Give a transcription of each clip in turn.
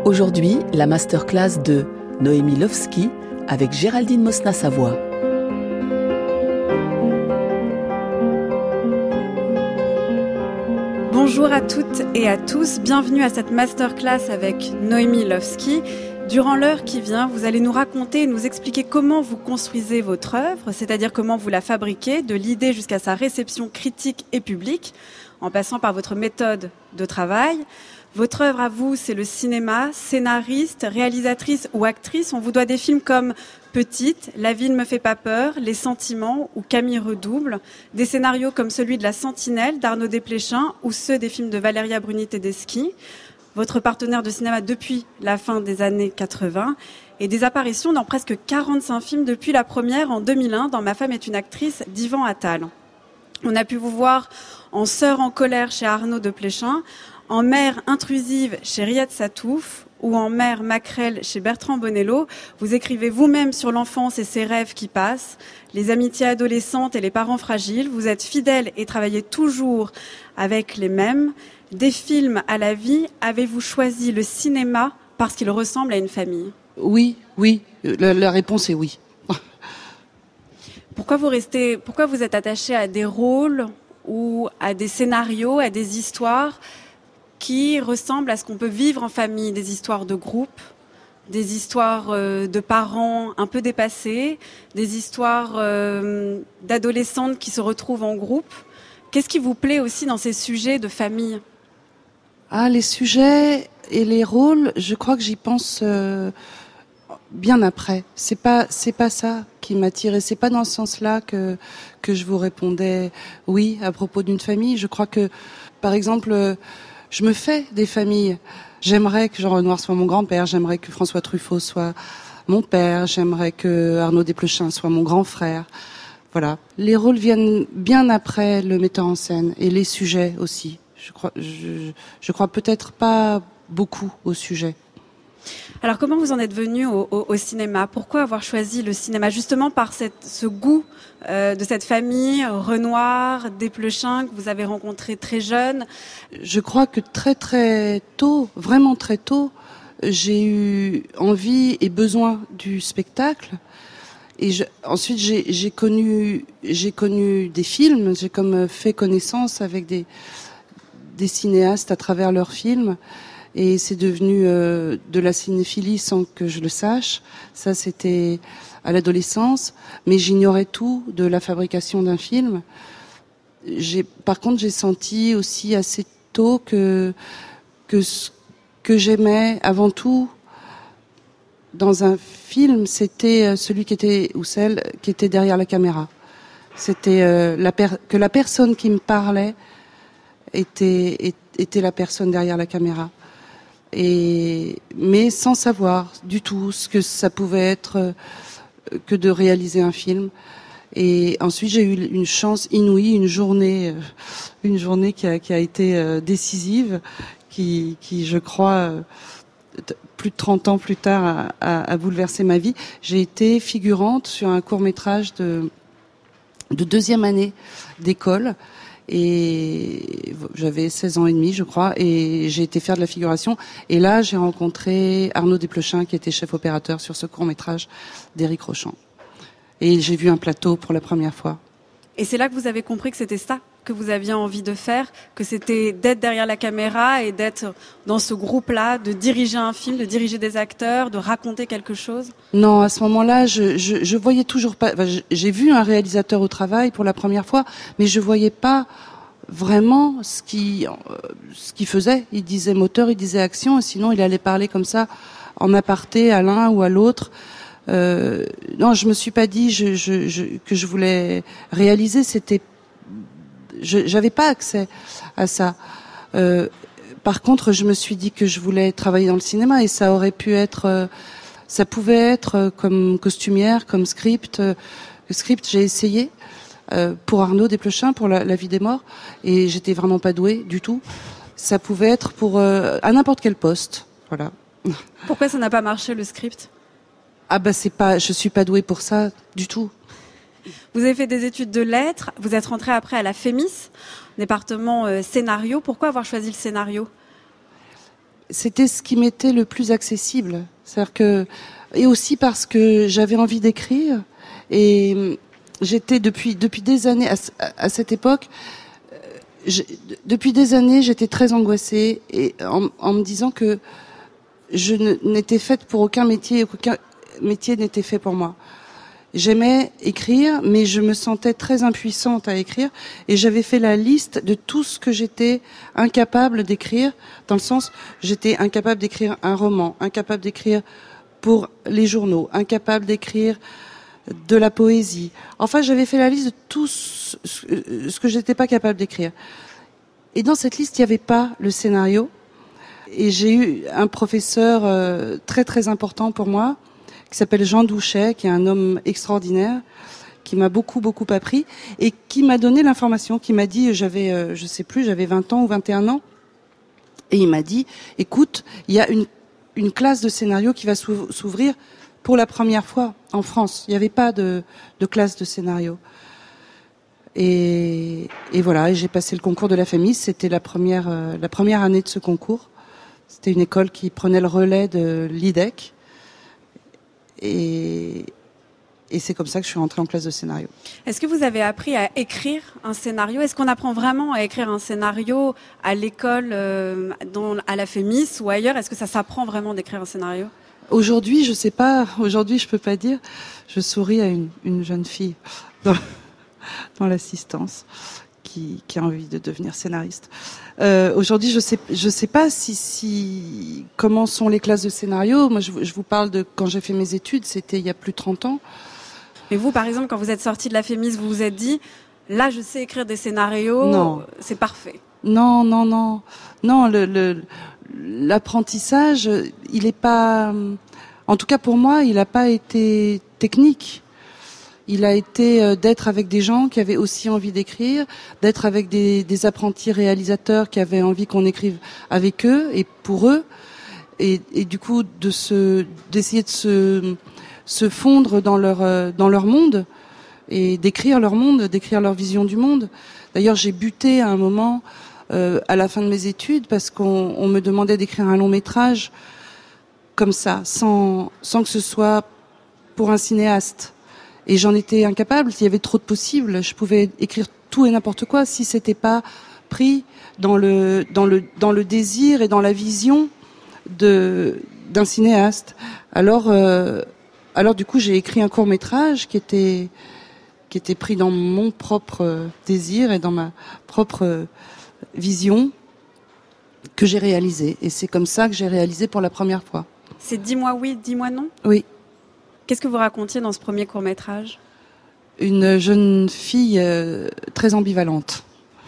Aujourd'hui, la masterclass de Noémie Lovski avec Géraldine Mosna-Savoie. Bonjour à toutes et à tous, bienvenue à cette masterclass avec Noémie Lovski. Durant l'heure qui vient, vous allez nous raconter et nous expliquer comment vous construisez votre œuvre, c'est-à-dire comment vous la fabriquez, de l'idée jusqu'à sa réception critique et publique, en passant par votre méthode de travail. Votre œuvre à vous, c'est le cinéma, scénariste, réalisatrice ou actrice. On vous doit des films comme Petite, La vie ne me fait pas peur, Les sentiments ou Camille redouble. Des scénarios comme celui de La Sentinelle d'Arnaud Desplechin ou ceux des films de Valeria Bruni Tedeschi. Votre partenaire de cinéma depuis la fin des années 80. Et des apparitions dans presque 45 films depuis la première en 2001 dans Ma femme est une actrice d'Yvan Attal. On a pu vous voir en Sœur en colère chez Arnaud Desplechin, en Mère intrusive chez Riyad Satouf ou en Mère maquerelle chez Bertrand Bonello. Vous écrivez vous-même sur l'enfance et ses rêves qui passent, les amitiés adolescentes et les parents fragiles. Vous êtes fidèle et travaillez toujours avec les mêmes. Des films à la vie, avez-vous choisi le cinéma parce qu'il ressemble à une famille ? Oui, la réponse est oui. Pourquoi vous êtes attaché à des rôles ou à des scénarios, à des histoires qui ressemblent à ce qu'on peut vivre en famille, des histoires de groupe, des histoires de parents un peu dépassés, des histoires d'adolescentes qui se retrouvent en groupe. Qu'est-ce qui vous plaît aussi dans ces sujets de famille ? Les sujets et les rôles, je crois que j'y pense bien après. C'est pas ça qui m'attirait. C'est pas dans ce sens-là que je vous répondais oui à propos d'une famille. Je crois que, par exemple, je me fais des familles. J'aimerais que Jean Renoir soit mon grand-père, j'aimerais que François Truffaut soit mon père, j'aimerais que Arnaud Desplechin soit mon grand frère. Voilà. Les rôles viennent bien après le metteur en scène et les sujets aussi. Je crois peut-être pas beaucoup au sujet. Alors comment vous en êtes venu au cinéma ? Pourquoi avoir choisi le cinéma ? Justement par ce goût de cette famille, Renoir, Desplechin, que vous avez rencontré très jeune. Je crois que très très tôt, vraiment très tôt, j'ai eu envie et besoin du spectacle. Et ensuite j'ai connu des films, j'ai comme fait connaissance avec des cinéastes à travers leurs films. Et c'est devenu de la cinéphilie sans que je le sache. Ça, c'était à l'adolescence. Mais j'ignorais tout de la fabrication d'un film. Par contre, j'ai senti aussi assez tôt que ce que j'aimais avant tout dans un film, c'était celui qui était, ou celle qui était derrière la caméra. C'était que la personne qui me parlait était la personne derrière la caméra. Mais sans savoir du tout ce que ça pouvait être que de réaliser un film. Et ensuite, j'ai eu une chance inouïe, une journée qui a été décisive, qui je crois, plus de 30 ans plus tard, a bouleversé ma vie. J'ai été figurante sur un court-métrage de deuxième année d'école. Et j'avais 16 ans et demi, je crois, et j'ai été faire de la figuration. Et là, j'ai rencontré Arnaud Desplechin, qui était chef opérateur sur ce court-métrage d'Éric Rochant. Et j'ai vu un plateau pour la première fois. Et c'est là que vous avez compris que c'était ça que vous aviez envie de faire, que c'était d'être derrière la caméra et d'être dans ce groupe-là, de diriger un film, de diriger des acteurs, de raconter quelque chose ? Non, à ce moment-là, je voyais toujours pas. Enfin, j'ai vu un réalisateur au travail pour la première fois, mais je voyais pas vraiment ce qu'il faisait. Il disait moteur, il disait action, et sinon il allait parler comme ça en aparté à l'un ou à l'autre. Non, je me suis pas dit que je voulais réaliser. J'avais pas accès à ça. Par contre, je me suis dit que je voulais travailler dans le cinéma et ça aurait pu être, ça pouvait être comme costumière, comme script. Script, j'ai essayé pour Arnaud Desplechin, pour la vie des morts, et j'étais vraiment pas douée du tout. Ça pouvait être pour à n'importe quel poste, voilà. Pourquoi ça n'a pas marché le script ? Je suis pas douée pour ça du tout. Vous avez fait des études de lettres, vous êtes rentré après à la FEMIS, département scénario. Pourquoi avoir choisi le scénario ? c'était ce qui m'était le plus accessible. C'est-à-dire que, et aussi parce que j'avais envie d'écrire, et j'étais depuis des années à cette époque, depuis des années, j'étais très angoissée et en me disant que je n'étais faite pour aucun métier n'était fait pour moi. J'aimais écrire, mais je me sentais très impuissante à écrire, et j'avais fait la liste de tout ce que j'étais incapable d'écrire, dans le sens, j'étais incapable d'écrire un roman, incapable d'écrire pour les journaux, incapable d'écrire de la poésie. Enfin, j'avais fait la liste de tout ce que j'étais pas capable d'écrire. Et dans cette liste, il n'y avait pas le scénario. Et j'ai eu un professeur très très important pour moi, qui s'appelle Jean Douchet, qui est un homme extraordinaire, qui m'a beaucoup appris, et qui m'a donné l'information, qui m'a dit, j'avais 20 ans ou 21 ans, et il m'a dit, écoute, il y a une classe de scénario qui va s'ouvrir pour la première fois en France. Il n'y avait pas de classe de scénario. Et voilà, et j'ai passé le concours de la FEMIS. C'était la première année de ce concours. C'était une école qui prenait le relais de l'IDEC. Et c'est comme ça que je suis rentrée en classe de scénario. Est-ce que vous avez appris à écrire un scénario ? Est-ce qu'on apprend vraiment à écrire un scénario à l'école, à la FEMIS ou ailleurs ? Est-ce que ça s'apprend vraiment d'écrire un scénario ? Aujourd'hui, je sais pas. Aujourd'hui, je peux pas dire. Je souris à une jeune fille dans l'assistance qui a envie de devenir scénariste. Aujourd'hui, je sais pas si comment sont les classes de scénario. Moi, je vous parle de quand j'ai fait mes études. C'était il y a plus de 30 ans. Mais vous, par exemple, quand vous êtes sortie de la FEMIS, vous vous êtes dit, là, je sais écrire des scénarios. Non. C'est parfait. Non. L'apprentissage, il est pas, en tout cas pour moi, il n'a pas été technique. Il a été d'être avec des gens qui avaient aussi envie d'écrire, d'être avec des apprentis réalisateurs qui avaient envie qu'on écrive avec eux et pour eux, et du coup d'essayer de se fondre dans leur monde et d'écrire leur monde, d'écrire leur vision du monde. D'ailleurs, j'ai buté à un moment à la fin de mes études parce qu'on me demandait d'écrire un long métrage comme ça, sans que ce soit pour un cinéaste. Et j'en étais incapable, il y avait trop de possibles. Je pouvais écrire tout et n'importe quoi si c'était pas pris dans le désir et dans la vision d'un cinéaste. Alors du coup, j'ai écrit un court-métrage qui était pris dans mon propre désir et dans ma propre vision que j'ai réalisé. Et c'est comme ça que j'ai réalisé pour la première fois. C'est 10 mois oui, 10 mois non ? Oui. Qu'est-ce que vous racontiez dans ce premier court-métrage ? Une jeune fille très ambivalente.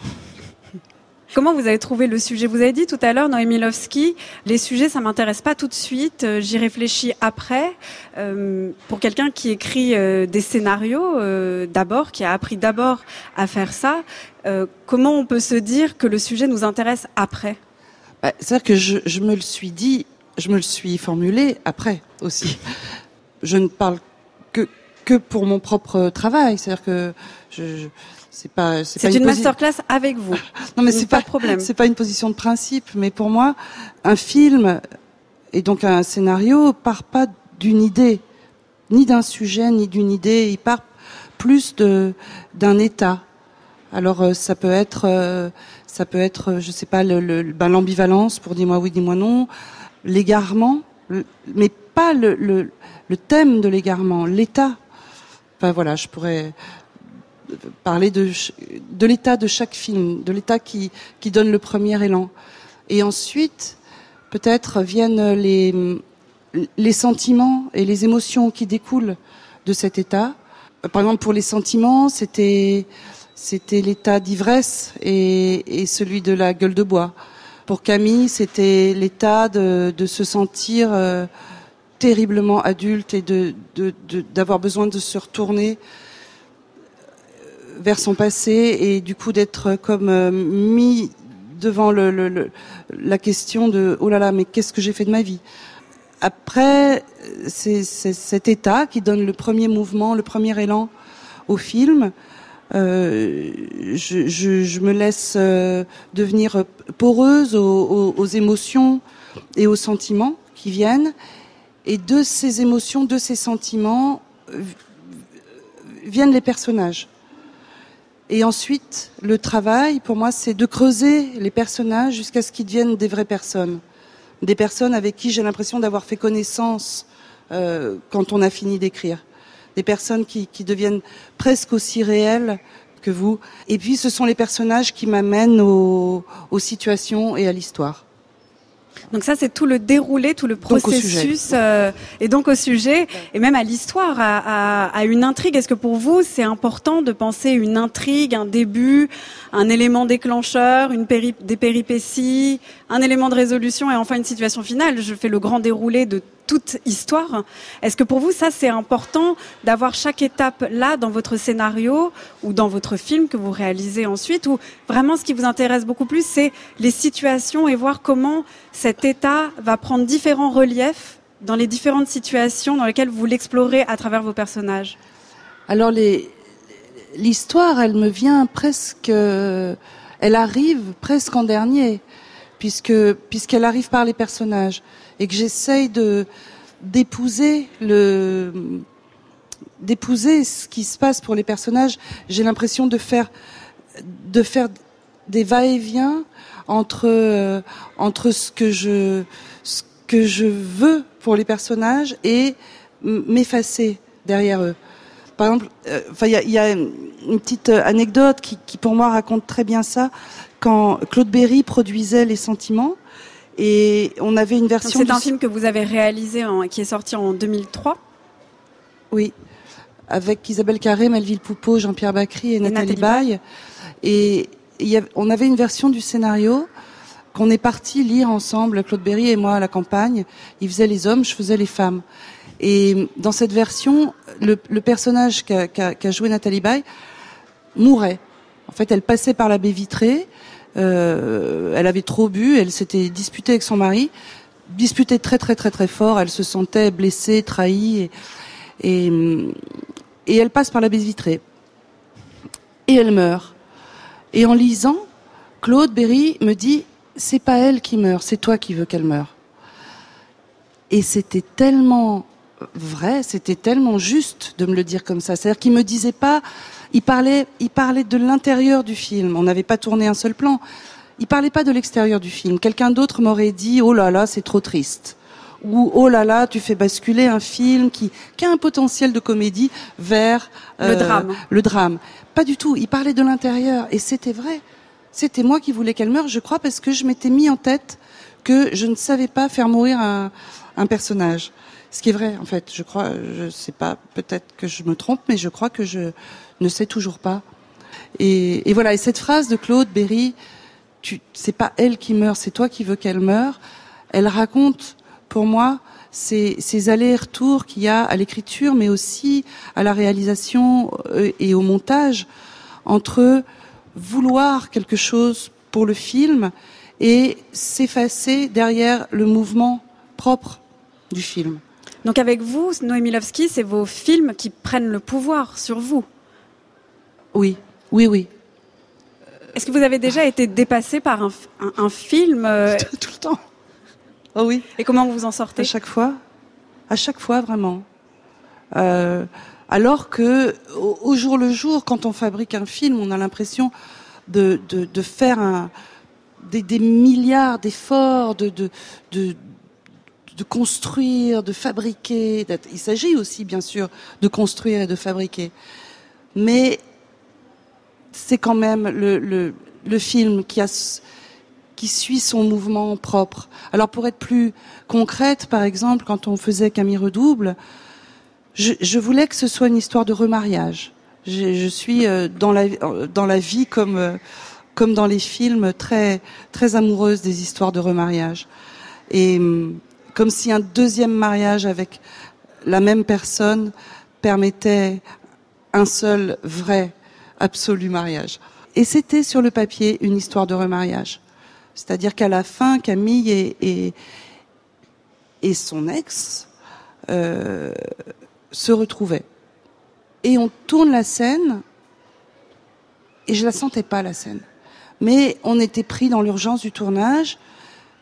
Comment vous avez trouvé le sujet ? Vous avez dit tout à l'heure, Noémie Lovski, les sujets, ça m'intéresse pas tout de suite, j'y réfléchis après. Pour quelqu'un qui écrit des scénarios d'abord, qui a appris d'abord à faire ça, comment on peut se dire que le sujet nous intéresse après ? C'est-à-dire que je me le suis dit, je me le suis formulé après aussi. Je ne parle que pour mon propre travail, c'est-à-dire que c'est une masterclass avec vous. Non, mais c'est pas de problème. C'est pas une position de principe, mais pour moi, un film et donc un scénario part pas d'une idée, ni d'un sujet, ni d'une idée. Il part plus d'un état. Alors ça peut être, je sais pas, l'ambivalence pour dis-moi oui, dis-moi non, l'égarement, mais pas le thème de l'égarement, l'état. Enfin voilà, je pourrais parler de l'état de chaque film, de l'état qui donne le premier élan. Et ensuite, peut-être viennent les sentiments et les émotions qui découlent de cet état. Par exemple, pour les sentiments, c'était l'état d'ivresse et celui de la gueule de bois. Pour Camille, c'était l'état de se sentir terriblement adulte et d'avoir besoin de se retourner vers son passé et du coup d'être comme mis devant la question de oh là là, mais qu'est-ce que j'ai fait de ma vie ? Après, c'est cet état qui donne le premier mouvement, le premier élan au film. Je me laisse devenir poreuse aux émotions et aux sentiments qui viennent. Et de ces émotions, de ces sentiments, viennent les personnages. Et ensuite, le travail, pour moi, c'est de creuser les personnages jusqu'à ce qu'ils deviennent des vraies personnes. Des personnes avec qui j'ai l'impression d'avoir fait connaissance quand on a fini d'écrire. Des personnes qui deviennent presque aussi réelles que vous. Et puis, ce sont les personnages qui m'amènent aux situations et à l'histoire. Donc ça, c'est tout le déroulé, tout le processus, et donc au sujet, et même à l'histoire, à une intrigue. Est-ce que pour vous, c'est important de penser une intrigue, un début, un élément déclencheur, des péripéties, un élément de résolution et enfin une situation finale? Je fais le grand déroulé de toute histoire. Est-ce que pour vous, ça, c'est important d'avoir chaque étape là dans votre scénario ou dans votre film que vous réalisez ensuite, ou vraiment ce qui vous intéresse beaucoup plus, c'est les situations et voir comment cet état va prendre différents reliefs dans les différentes situations dans lesquelles vous l'explorez à travers vos personnages? Alors l'histoire, elle me vient presque, elle arrive presque en dernier, puisqu'elle arrive par les personnages et que j'essaye d'épouser ce qui se passe pour les personnages. J'ai l'impression de faire des va-et-vient entre ce que je veux pour les personnages et m'effacer derrière eux. Par exemple, il y a une petite anecdote qui pour moi raconte très bien ça. Quand Claude Berry produisait Les Sentiments, et on avait une version... Donc c'est un film que vous avez réalisé, qui est sorti en 2003. Oui, avec Isabelle Carré, Melville Poupeau, Jean-Pierre Bacry et Nathalie Baye. Et on avait une version du scénario qu'on est parti lire ensemble, Claude Berry et moi, à la campagne. Il faisait les hommes, je faisais les femmes. Et dans cette version, le personnage qu'a joué Nathalie Baye mourait. En fait, elle passait par la baie vitrée. Elle avait trop bu, elle s'était disputée avec son mari, disputée très très très très fort, elle se sentait blessée, trahie, et elle passe par la baie vitrée. Et elle meurt. Et en lisant, Claude Berry me dit, c'est pas elle qui meurt, c'est toi qui veux qu'elle meure. Et c'était tellement vrai, c'était tellement juste de me le dire comme ça. C'est-à-dire qu'il me disait pas, il parlait de l'intérieur du film. On n'avait pas tourné un seul plan. Il parlait pas de l'extérieur du film. Quelqu'un d'autre m'aurait dit, oh là là, c'est trop triste. Ou, oh là là, tu fais basculer un film qui a un potentiel de comédie vers le drame. Pas du tout. Il parlait de l'intérieur. Et c'était vrai. C'était moi qui voulais qu'elle meure, je crois, parce que je m'étais mis en tête que je ne savais pas faire mourir un personnage. Ce qui est vrai, en fait. Je crois, je sais pas, peut-être que je me trompe, mais je crois que je ne sais toujours pas. Et voilà. Et cette phrase de Claude Berry, c'est pas elle qui meurt, c'est toi qui veux qu'elle meure. Elle raconte, pour moi, ces allers-retours qu'il y a à l'écriture, mais aussi à la réalisation et au montage, entre vouloir quelque chose pour le film et s'effacer derrière le mouvement propre du film. Donc avec vous, Noémie Lvovsky, c'est vos films qui prennent le pouvoir sur vous. Oui. Est-ce que vous avez déjà été dépassé par un film Tout le temps. Oh oui. Et comment vous en sortez? À chaque fois, vraiment. Alors que au jour le jour, quand on fabrique un film, on a l'impression de faire des milliards d'efforts, de construire, de fabriquer. Il s'agit aussi, bien sûr, de construire et de fabriquer. Mais c'est quand même le film qui suit son mouvement propre. Alors, pour être plus concrète, par exemple, quand on faisait Camille Redouble, je voulais que ce soit une histoire de remariage. Je suis dans la vie comme dans les films très très amoureuse des histoires de remariage. Et comme si un deuxième mariage avec la même personne permettait un seul vrai absolu mariage. Et c'était sur le papier une histoire de remariage. C'est-à-dire qu'à la fin, Camille et son ex se retrouvaient. Et on tourne la scène, et je la sentais pas, la scène. Mais on était pris dans l'urgence du tournage,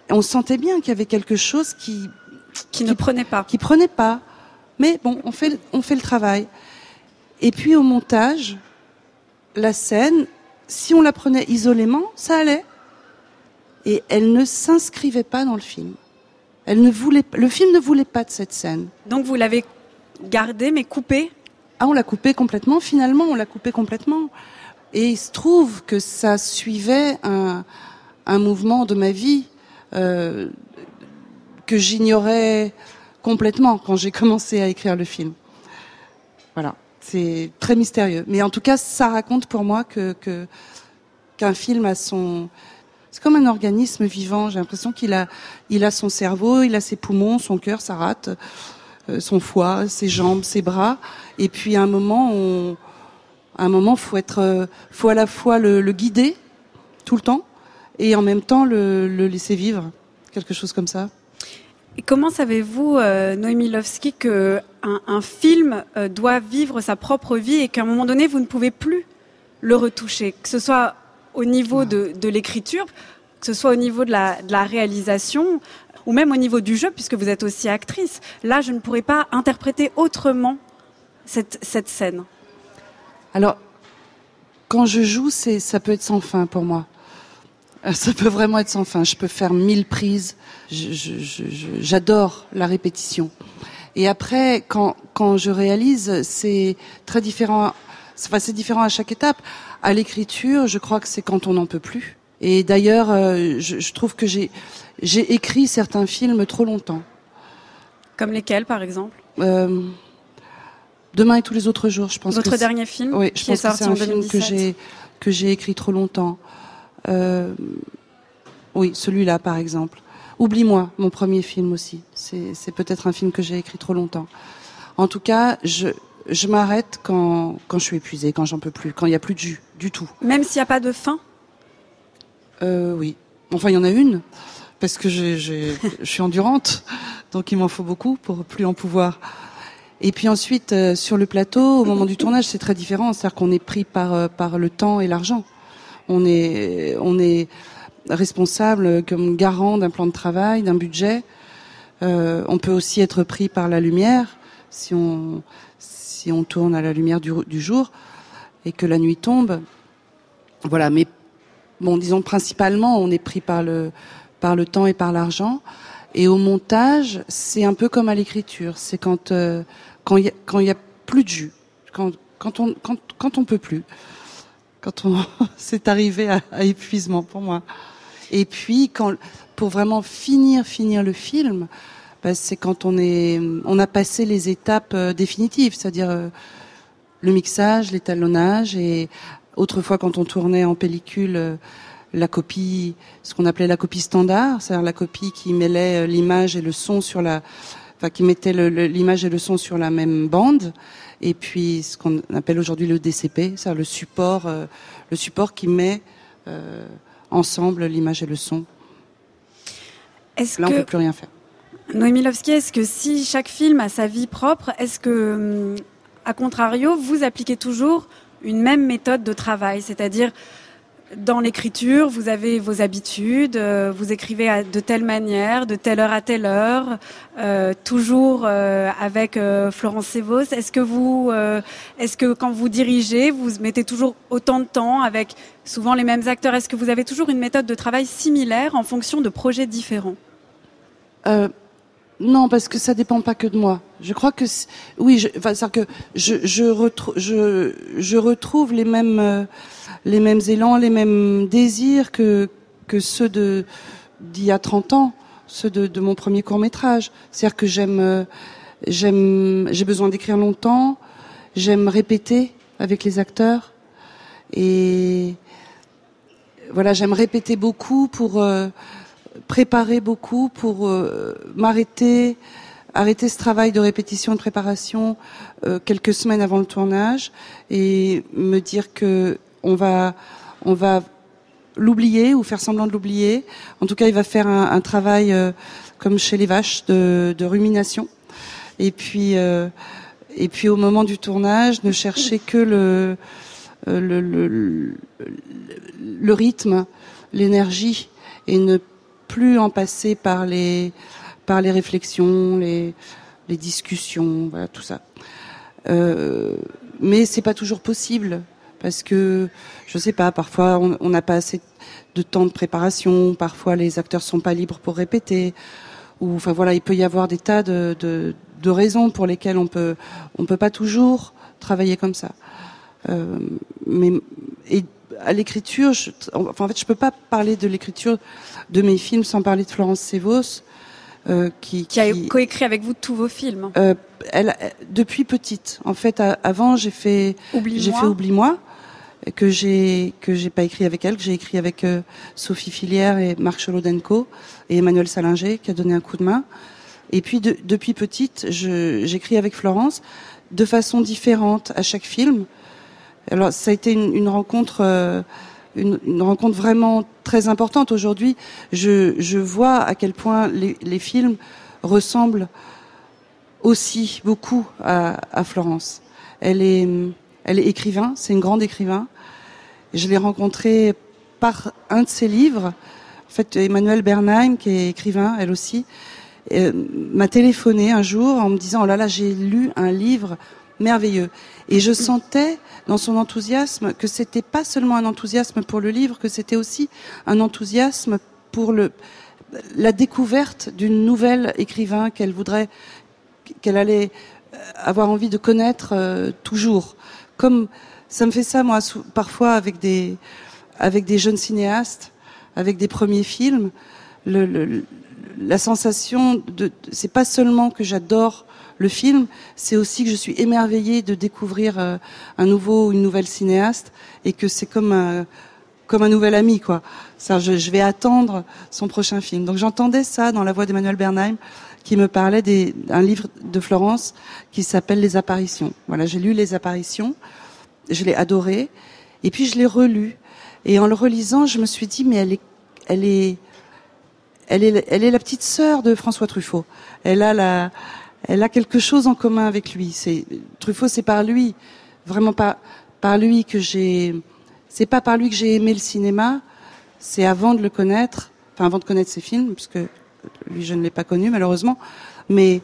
on sentait bien qu'il y avait quelque chose qui ne prenait pas. Qui prenait pas. Mais bon, on fait le travail. Et puis au montage, la scène, si on la prenait isolément, ça allait. Et elle ne s'inscrivait pas dans le film. Le film ne voulait pas de cette scène. Donc vous l'avez gardée mais coupée ? Ah, on l'a coupée complètement. Finalement, on l'a coupée complètement. Et il se trouve que ça suivait un mouvement de ma vie que j'ignorais complètement quand j'ai commencé à écrire le film. Voilà, c'est très mystérieux. Mais en tout cas, ça raconte pour moi qu'un film a son... C'est comme un organisme vivant. J'ai l'impression qu'il a son cerveau, il a ses poumons, son cœur, sa rate, son foie, ses jambes, ses bras. Et puis à un moment, faut à la fois le guider tout le temps et en même temps le laisser vivre, quelque chose comme ça. Et comment savez-vous, Noémie Lvovsky, qu'un film doit vivre sa propre vie et qu'à un moment donné, vous ne pouvez plus le retoucher, que ce soit au niveau de l'écriture, que ce soit au niveau de la réalisation, ou même au niveau du jeu, puisque vous êtes aussi actrice. Là, je ne pourrais pas interpréter autrement cette scène. Alors, quand je joue, ça peut être sans fin pour moi. Ça peut vraiment être sans fin. Je peux faire 1000 prises. J'adore la répétition. Et après, quand je réalise, c'est très différent. Enfin, c'est différent à chaque étape. À l'écriture, je crois que c'est quand on n'en peut plus. Et d'ailleurs, je trouve que j'ai écrit certains films trop longtemps. Comme lesquels, par exemple ? Demain et tous les autres jours, je pense. Votre dernier film, oui, je pense que c'est un film que j'ai écrit trop longtemps. Oui, celui-là, par exemple. Oublie-moi, mon premier film aussi. C'est peut-être un film que j'ai écrit trop longtemps. En tout cas, je m'arrête quand je suis épuisée, quand j'en peux plus, quand il n'y a plus de jus, du tout. Même s'il n'y a pas de fin ? Oui. Enfin, il y en a une, parce que je suis endurante, donc il m'en faut beaucoup pour plus en pouvoir. Et puis ensuite, sur le plateau, au moment du tournage, c'est très différent. C'est-à-dire qu'on est pris par le temps et l'argent. On est responsable comme garant d'un plan de travail, d'un budget. On peut aussi être pris par la lumière si on tourne à la lumière du jour et que la nuit tombe. Voilà, mais bon, disons principalement, on est pris par le temps et par l'argent. Et au montage, c'est un peu comme à l'écriture. C'est quand il y a plus de jus, quand on peut plus, c'est arrivé à épuisement pour moi. Et puis pour vraiment finir le film, c'est quand on a passé les étapes définitives, c'est-à-dire le mixage, l'étalonnage, et autrefois quand on tournait en pellicule, la copie, ce qu'on appelait la copie standard, c'est-à-dire la copie qui mêlait l'image et le son qui mettait l'image et le son sur la même bande, et puis ce qu'on appelle aujourd'hui le DCP, c'est-à-dire le support qui met ensemble l'image et le son. Là, on peut plus rien faire. Noémie Lvovsky, est-ce que si chaque film a sa vie propre, est-ce que, à contrario, vous appliquez toujours une même méthode de travail, c'est-à-dire dans l'écriture, vous avez vos habitudes, vous écrivez de telle manière, de telle heure à telle heure, toujours avec Florence Sévos. Est-ce que quand vous dirigez, vous mettez toujours autant de temps avec souvent les mêmes acteurs ? Est-ce que vous avez toujours une méthode de travail similaire en fonction de projets différents ? Non, parce que ça dépend pas que de moi. Je crois que c'est-à-dire que je retrouve les mêmes élans, les mêmes désirs que ceux d'il y a 30 ans, ceux de mon premier court-métrage. C'est-à-dire que j'ai besoin d'écrire longtemps, j'aime répéter avec les acteurs, et voilà, j'aime répéter beaucoup pour préparer beaucoup, pour arrêter ce travail de répétition et de préparation quelques semaines avant le tournage, et me dire que on va l'oublier ou faire semblant de l'oublier. En tout cas, il va faire un travail comme chez les vaches de rumination. Et puis au moment du tournage, ne chercher que le rythme, l'énergie, et ne plus en passer par les réflexions, les discussions, voilà, tout ça. Mais c'est pas toujours possible parce que je sais pas, parfois on n'a pas assez de temps de préparation, parfois les acteurs sont pas libres pour répéter, ou enfin voilà, il peut y avoir des tas de raisons pour lesquelles on peut pas toujours travailler comme ça. Mais à l'écriture, en fait, je peux pas parler de l'écriture de mes films sans parler de Florence Sévos, qui a coécrit avec vous tous vos films. Depuis petite. En fait, avant, j'ai fait Oublie-moi, que j'ai pas écrit avec elle, que j'ai écrit avec Sophie Filière et Marc Cholodenko et Emmanuel Salinger, qui a donné un coup de main. Et puis, depuis petite, j'écris avec Florence de façon différente à chaque film. Alors, ça a été une rencontre, une rencontre vraiment très importante. Aujourd'hui, je vois à quel point les films ressemblent aussi beaucoup à Florence. Elle est écrivain, c'est une grande écrivain. Je l'ai rencontrée par un de ses livres. En fait, Emmanuelle Bernheim, qui est écrivain, elle aussi, m'a téléphoné un jour en me disant « Oh là là, j'ai lu un livre merveilleux ». Et je sentais dans son enthousiasme que c'était pas seulement un enthousiasme pour le livre, que c'était aussi un enthousiasme pour la découverte d'une nouvelle écrivain qu'elle allait avoir envie de connaître toujours. Comme ça me fait ça moi parfois avec des jeunes cinéastes, avec des premiers films, la sensation c'est pas seulement que j'adore le film, c'est aussi que je suis émerveillée de découvrir une nouvelle cinéaste, et que c'est comme un nouvel ami, quoi. Ça, je vais attendre son prochain film. Donc j'entendais ça dans la voix d'Emmanuelle Bernheim, qui me parlait d'un livre de Florence qui s'appelle Les Apparitions. Voilà, j'ai lu Les Apparitions, je l'ai adoré, et puis je l'ai relu. Et en le relisant, je me suis dit, mais elle est la petite sœur de François Truffaut. Elle a quelque chose en commun avec lui. Truffaut, c'est par lui, vraiment pas par lui c'est pas par lui que j'ai aimé le cinéma, c'est avant de le connaître, enfin avant de connaître ses films, parce que lui je ne l'ai pas connu malheureusement, mais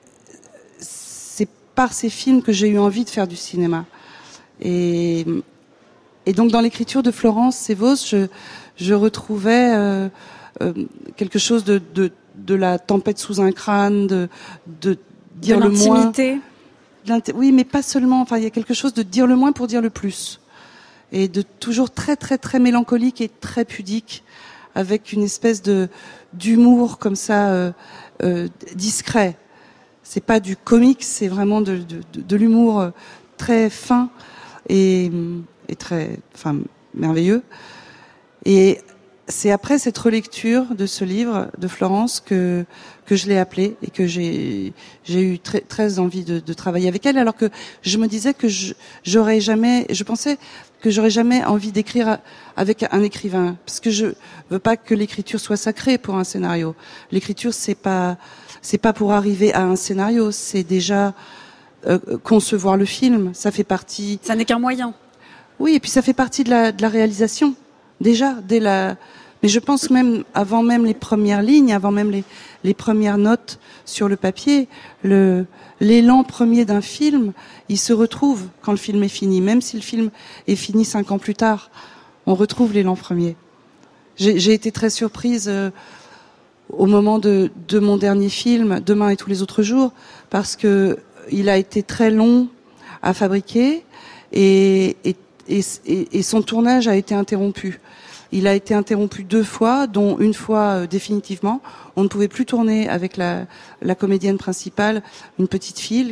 c'est par ses films que j'ai eu envie de faire du cinéma. Et donc dans l'écriture de Florence Sévos, je retrouvais quelque chose de la tempête sous un crâne, de dire le moins. Oui, mais pas seulement. Enfin, il y a quelque chose de dire le moins pour dire le plus, et de toujours très très très mélancolique et très pudique, avec une espèce d'humour comme ça, discret. C'est pas du comique, c'est vraiment de l'humour très fin et très, enfin, merveilleux. Et c'est après cette relecture de ce livre de Florence que je l'ai appelée, et que j'ai eu très, très envie de travailler avec elle, alors que je me disais que je pensais que j'aurais jamais envie d'écrire avec un écrivain, parce que je veux pas que l'écriture soit sacrée pour un scénario. L'écriture, c'est pas pour arriver à un scénario, c'est déjà concevoir le film, ça fait partie. Ça n'est qu'un moyen. Oui, et puis ça fait partie de la réalisation. Déjà, mais je pense même, avant même les premières lignes, avant même les premières notes sur le papier, l'élan premier d'un film, il se retrouve quand le film est fini. Même si le film est fini 5 ans plus tard, on retrouve l'élan premier. J'ai été très surprise au moment de mon dernier film, Demain et tous les autres jours, parce que il a été très long à fabriquer, et son tournage a été interrompu. Il a été interrompu 2 fois, dont une fois définitivement. On ne pouvait plus tourner avec la comédienne principale, une petite fille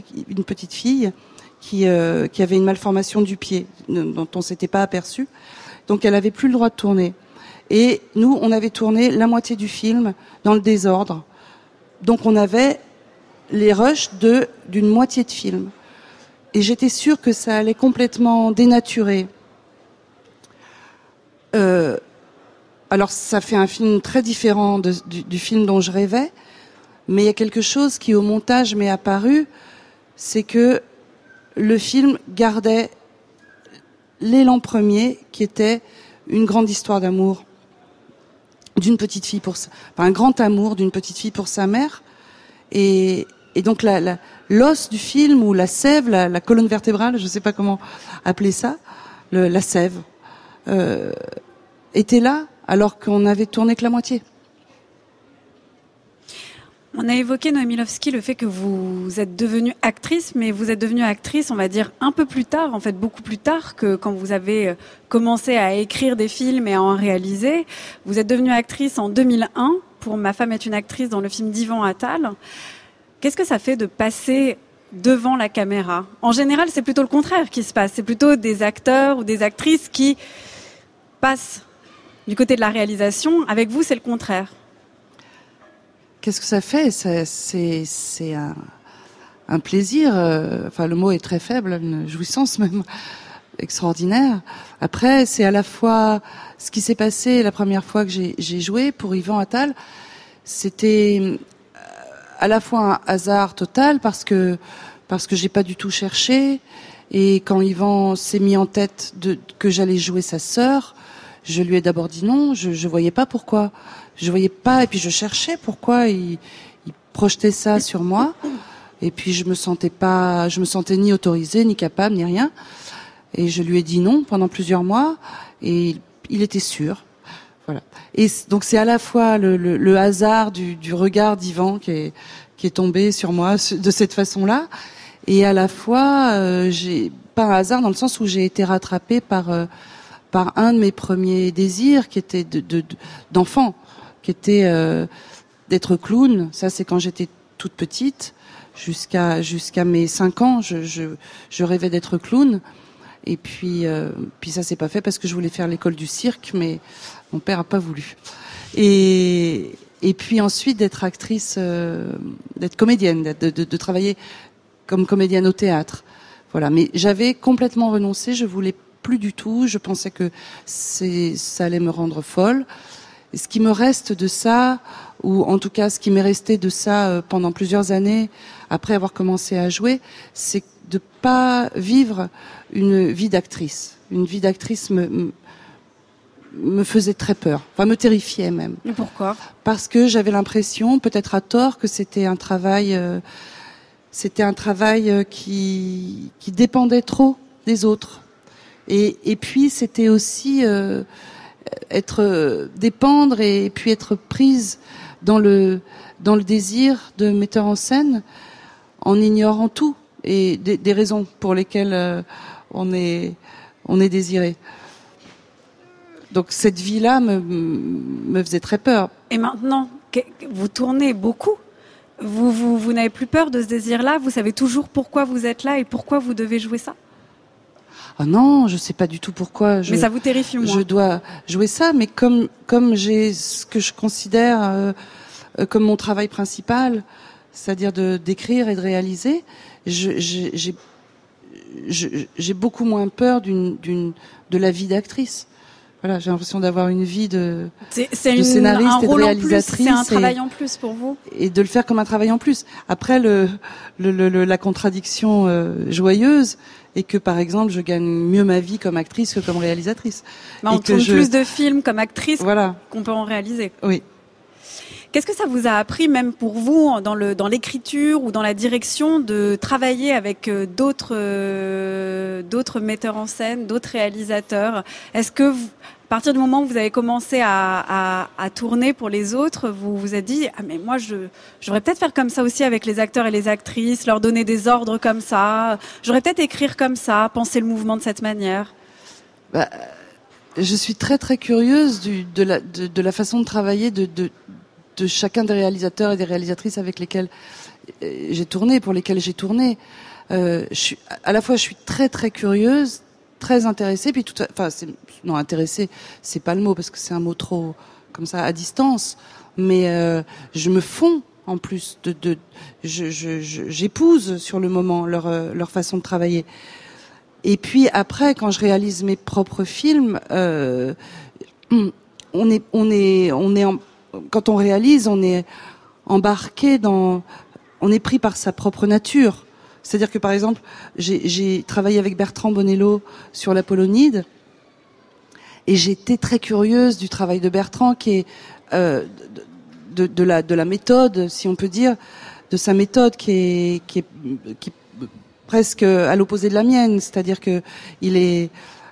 qui avait une malformation du pied, dont on s'était pas aperçu. Donc elle avait plus le droit de tourner. Et nous, on avait tourné la moitié du film dans le désordre. Donc on avait les rushs d'une moitié de film. Et j'étais sûre que ça allait complètement dénaturer. Alors ça fait un film très différent du film dont je rêvais, mais il y a quelque chose qui au montage m'est apparu, c'est que le film gardait l'élan premier, qui était une grande histoire d'amour d'une petite fille un grand amour d'une petite fille pour sa mère. Et donc l'os du film, ou la sève, la colonne vertébrale, je sais pas comment appeler ça, la sève, était là alors qu'on avait tourné que la moitié. On a évoqué, Noémie Lvovsky, le fait que vous êtes devenue actrice, mais vous êtes devenue actrice, on va dire, un peu plus tard, en fait, beaucoup plus tard que quand vous avez commencé à écrire des films et à en réaliser. Vous êtes devenue actrice en 2001 pour Ma femme est une actrice dans le film d'Yvan Attal. Qu'est-ce que ça fait de passer devant la caméra ? En général, c'est plutôt le contraire qui se passe. C'est plutôt des acteurs ou des actrices qui passent du côté de la réalisation. Avec vous, c'est le contraire. Qu'est-ce que ça fait ? C'est un plaisir. Enfin, le mot est très faible, une jouissance même extraordinaire. Après, c'est à la fois ce qui s'est passé la première fois que j'ai joué pour Yvan Attal. C'était à la fois un hasard total parce que j'ai pas du tout cherché. Et quand Yvan s'est mis en tête que j'allais jouer sa sœur, je lui ai d'abord dit non. Je voyais pas pourquoi. Je voyais pas, et puis je cherchais pourquoi il projetait ça sur moi. Et puis je me sentais ni autorisée, ni capable, ni rien. Et je lui ai dit non pendant plusieurs mois, et il était sûr. Voilà. Et donc c'est à la fois le hasard du regard d'Yvan qui est tombé sur moi de cette façon-là, et à la fois j'ai pas un hasard dans le sens où j'ai été rattrapée par un de mes premiers désirs qui était d'enfant, qui était d'être clown. Ça, c'est quand j'étais toute petite, jusqu'à mes 5 ans, je rêvais d'être clown. Et puis ça s'est pas fait parce que je voulais faire l'école du cirque, mais mon père a pas voulu. Et puis ensuite d'être actrice, d'être comédienne, de travailler comme comédienne au théâtre. Voilà. Mais j'avais complètement renoncé. Je voulais plus du tout. Je pensais que ça allait me rendre folle. Et ce qui me reste de ça, ou en tout cas ce qui m'est resté de ça pendant plusieurs années, après avoir commencé à jouer, c'est de pas vivre une vie d'actrice. Une vie d'actrice me faisait très peur, enfin me terrifiait même. Et pourquoi ? Parce que j'avais l'impression, peut-être à tort, que c'était un travail qui dépendait trop des autres. Et puis c'était aussi dépendre et puis être prise dans le désir de metteur en scène en ignorant tout et des raisons pour lesquelles on est désiré. Donc cette vie-là me faisait très peur. Et maintenant, vous tournez beaucoup. Vous n'avez plus peur de ce désir-là. Vous savez toujours pourquoi vous êtes là et pourquoi vous devez jouer ça. Ah non, je sais pas du tout pourquoi. Mais ça vous terrifie moins. Je dois jouer ça, mais comme j'ai ce que je considère comme mon travail principal, c'est-à-dire d'écrire et de réaliser, j'ai beaucoup moins peur de la vie d'actrice. Voilà, j'ai l'impression d'avoir une vie de scénariste et de réalisatrice. C'est un travail en plus pour vous. Et de le faire comme un travail en plus. Après, la contradiction joyeuse est que, par exemple, je gagne mieux ma vie comme actrice que comme réalisatrice. On tourne plus de films comme actrice qu'on peut en réaliser. Oui. Qu'est-ce que ça vous a appris, même pour vous, dans l'écriture ou dans la direction, de travailler avec d'autres metteurs en scène, d'autres réalisateurs ? Est-ce que, à partir du moment où vous avez commencé à tourner pour les autres, vous vous êtes dit « Ah, mais moi, j'aurais peut-être faire comme ça aussi avec les acteurs et les actrices, leur donner des ordres comme ça, j'aurais peut-être écrire comme ça, penser le mouvement de cette manière ». Je suis très, très curieuse de la façon de travailler de chacun des réalisateurs et des réalisatrices avec lesquels j'ai tourné, pour lesquels j'ai tourné. À la fois, je suis très très curieuse, très intéressée, puis intéressée, c'est pas le mot parce que c'est un mot trop comme ça à distance, mais je me fonds en plus j'épouse sur le moment leur façon de travailler. Et puis après, quand je réalise mes propres films, quand on réalise, on est embarqué on est pris par sa propre nature. C'est-à-dire que, par exemple, j'ai travaillé avec Bertrand Bonello sur l'Apollonide, Et j'étais très curieuse du travail de Bertrand, qui est de la méthode, si on peut dire, de sa méthode qui est presque à l'opposé de la mienne, c'est-à-dire que il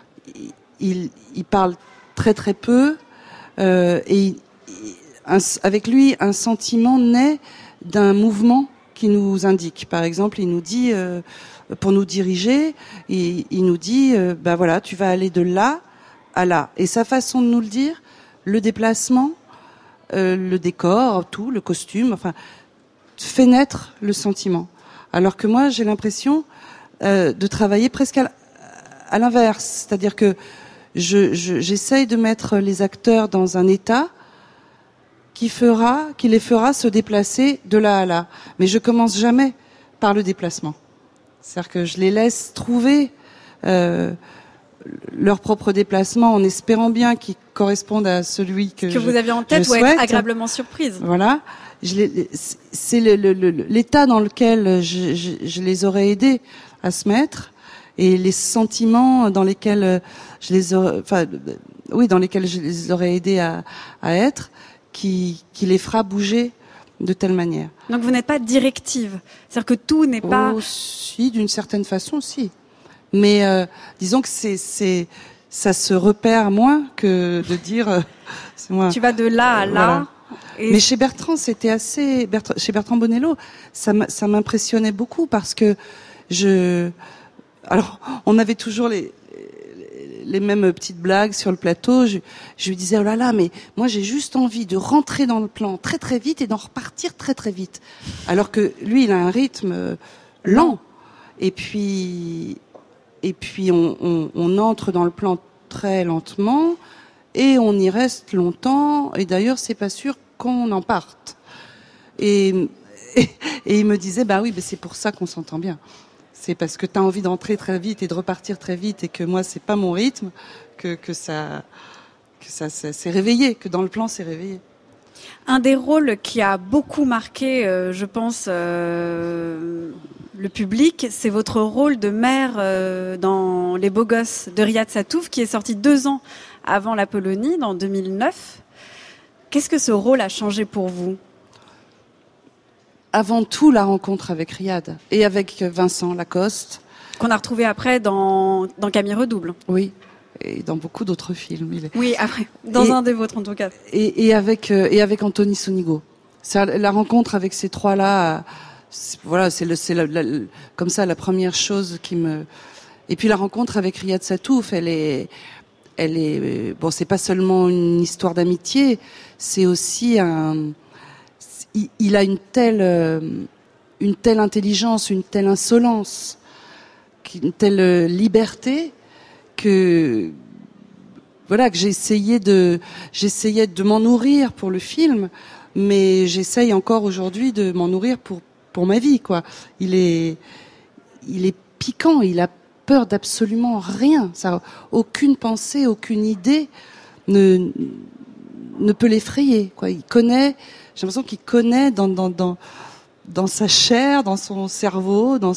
parle très très peu, et avec lui un sentiment naît d'un mouvement qui nous indique. Par exemple, il nous dit pour nous diriger, il nous dit ben voilà, tu vas aller de là à là. Et sa façon de nous le dire, le déplacement, le décor, tout, le costume, enfin, fait naître le sentiment. Alors que moi, j'ai l'impression de travailler presque à l'inverse, c'est-à-dire que j'essaye de mettre les acteurs dans un état qui les fera se déplacer de là à là. Mais je commence jamais par le déplacement. C'est-à-dire que je les laisse trouver leur propre déplacement en espérant bien qu'ils correspondent à celui que vous aviez en tête, ou être agréablement surprise. Voilà. C'est l'état dans lequel je les aurais aidés à se mettre, et les sentiments dans lesquels dans lesquels je les aurais aidés à être, qui les fera bouger de telle manière. Donc vous n'êtes pas directive, c'est-à-dire que tout n'est pas... Si, d'une certaine façon, si. Mais disons que ça se repère moins que de dire c'est moi. Tu vas de là à là. Voilà. Mais chez Bertrand, chez Bertrand Bonello, ça m'impressionnait beaucoup parce que alors on avait toujours les mêmes petites blagues sur le plateau. Je lui disais oh là là, mais moi j'ai juste envie de rentrer dans le plan très très vite et d'en repartir très très vite. Alors que lui, il a un rythme lent. Et puis on entre dans le plan très lentement et on y reste longtemps. Et d'ailleurs, c'est pas sûr qu'on en parte. Et il me disait bah oui, c'est pour ça qu'on s'entend bien. C'est parce que tu as envie d'entrer très vite et de repartir très vite, et que moi c'est pas mon rythme, que ça s'est réveillé, que dans le plan c'est réveillé. Un des rôles qui a beaucoup marqué, je pense, le public, c'est votre rôle de mère dans Les Beaux Gosses de Riyad Sattouf, qui est sorti 2 ans avant l'Apollonie, en 2009. Qu'est-ce que ce rôle a changé pour vous ? Avant tout, la rencontre avec Riyad et avec Vincent Lacoste. Qu'on a retrouvé après dans Camille Redouble. Oui, et dans beaucoup d'autres films. Oui, après, dans un des vôtres en tout cas. Et avec Anthony Sonigo. La rencontre avec ces trois-là, c'est comme ça la première chose qui me... Et puis la rencontre avec Riyad Sattouf, elle est bon, c'est pas seulement une histoire d'amitié, c'est aussi il a une telle intelligence, une telle insolence, une telle liberté que j'essayais de m'en nourrir pour le film, mais j'essaye encore aujourd'hui de m'en nourrir pour ma vie, quoi. Il est piquant, il a peur d'absolument rien. Ça, aucune pensée, aucune idée ne peut l'effrayer, quoi. J'ai l'impression qu'il connaît dans sa chair, dans son cerveau, dans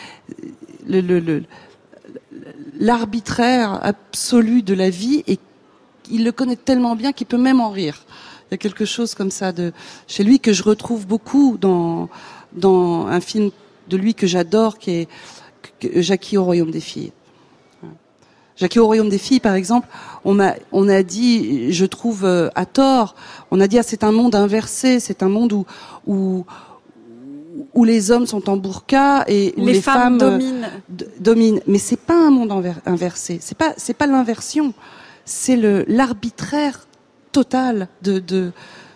l'arbitraire absolu de la vie, et il le connaît tellement bien qu'il peut même en rire. Il y a quelque chose comme ça chez lui que je retrouve beaucoup dans un film de lui que j'adore, qui est Jackie au Royaume des filles. Jackie au Royaume des filles, par exemple, on a dit, je trouve à tort, on a dit c'est un monde inversé, c'est un monde où les hommes sont en burqa et où les femmes dominent. Mais c'est pas un monde inversé, c'est pas l'inversion, c'est l'arbitraire total de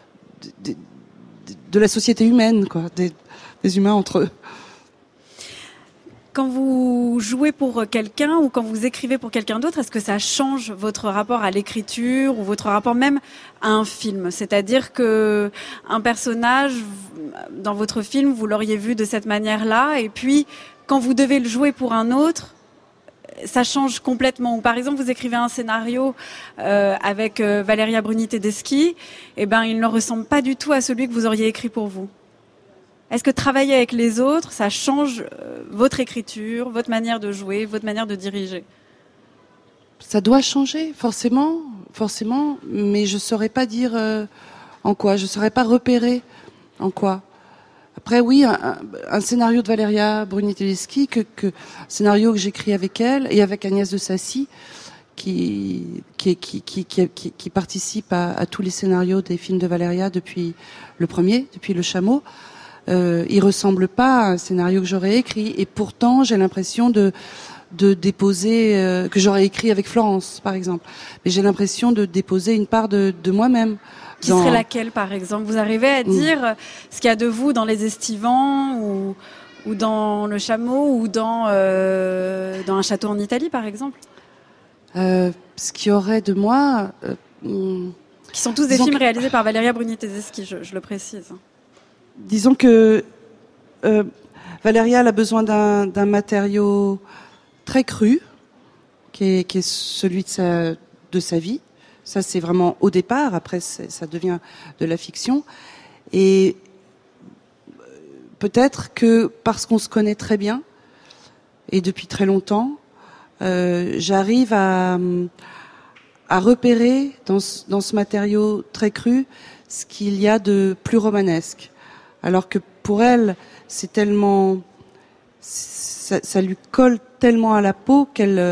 la société humaine, quoi, des humains entre eux. Quand vous jouez pour quelqu'un ou quand vous écrivez pour quelqu'un d'autre, est-ce que ça change votre rapport à l'écriture ou votre rapport même à un film ? C'est-à-dire que un personnage, dans votre film, vous l'auriez vu de cette manière-là, et puis quand vous devez le jouer pour un autre, ça change complètement. Ou par exemple, vous écrivez un scénario avec Valeria Bruni-Tedeschi, et il ne ressemble pas du tout à celui que vous auriez écrit pour vous. Est-ce que travailler avec les autres, ça change votre écriture, votre manière de jouer, votre manière de diriger ? Ça doit changer, forcément, mais je saurais pas dire en quoi, je saurais pas repérer en quoi. Après, oui, un scénario de Valéria Bruni-Tedeschi, scénario que j'écris avec elle et avec Agnès de Sassy, qui participe à tous les scénarios des films de Valéria depuis le premier, depuis Le Chameau. Il ressemble pas à un scénario que j'aurais écrit, et pourtant j'ai l'impression de déposer que j'aurais écrit avec Florence, par exemple. Mais j'ai l'impression de déposer une part de moi-même. Qui serait laquelle, par exemple? Vous arrivez à dire ce qu'il y a de vous dans Les Estivants ou dans Le Chameau ou dans Un château en Italie, par exemple? Ce qu'il y aurait de moi... qui sont tous des films réalisés par Valéria Bruni-Tedeschi, je le précise. Disons que Valéria a besoin d'un matériau très cru, qui est celui de sa vie. Ça, c'est vraiment au départ. Après, ça devient de la fiction. Et peut-être que parce qu'on se connaît très bien et depuis très longtemps, j'arrive à repérer dans ce matériau très cru ce qu'il y a de plus romanesque. Alors que pour elle, c'est tellement, ça lui colle tellement à la peau qu'elle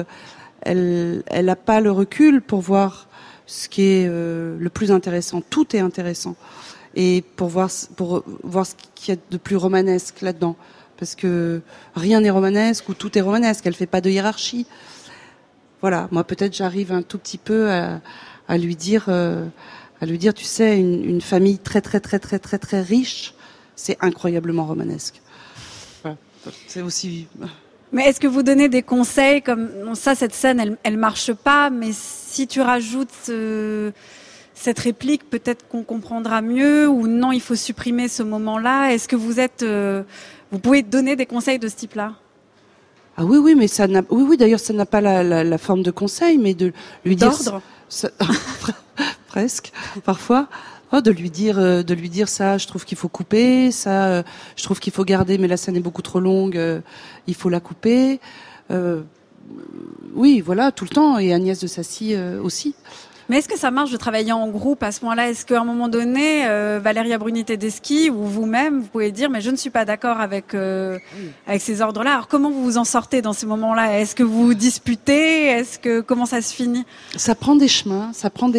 a pas le recul pour voir ce qui est le plus intéressant. Tout est intéressant, et pour voir ce qu'il y a de plus romanesque là-dedans, parce que rien n'est romanesque ou tout est romanesque. Elle fait pas de hiérarchie. Voilà, moi peut-être j'arrive un tout petit peu à lui dire, tu sais, une famille très très très très très très riche, c'est incroyablement romanesque. Voilà. C'est aussi. Mais est-ce que vous donnez des conseils comme ça, cette scène, elle marche pas, mais si tu rajoutes cette réplique, peut-être qu'on comprendra mieux, ou non, il faut supprimer ce moment-là. Est-ce que vous pouvez donner des conseils de ce type-là? Ah oui, mais ça n'a. Oui, d'ailleurs, ça n'a pas la forme de conseil, mais de lui dire. D'ordre. Presque, parfois. De lui dire ça, je trouve qu'il faut couper, ça, je trouve qu'il faut garder, mais la scène est beaucoup trop longue, il faut la couper. Oui, voilà, tout le temps, et Agnès de Sassy aussi. Mais est-ce que ça marche de travailler en groupe à ce moment-là? Est-ce qu'à un moment donné, Valéria Bruni-Tedeschi ou vous-même, vous pouvez dire, mais je ne suis pas d'accord avec ces ordres-là. Alors comment vous vous en sortez dans ces moments-là? Est-ce que vous vous disputez? Comment ça se finit? Ça prend des chemins.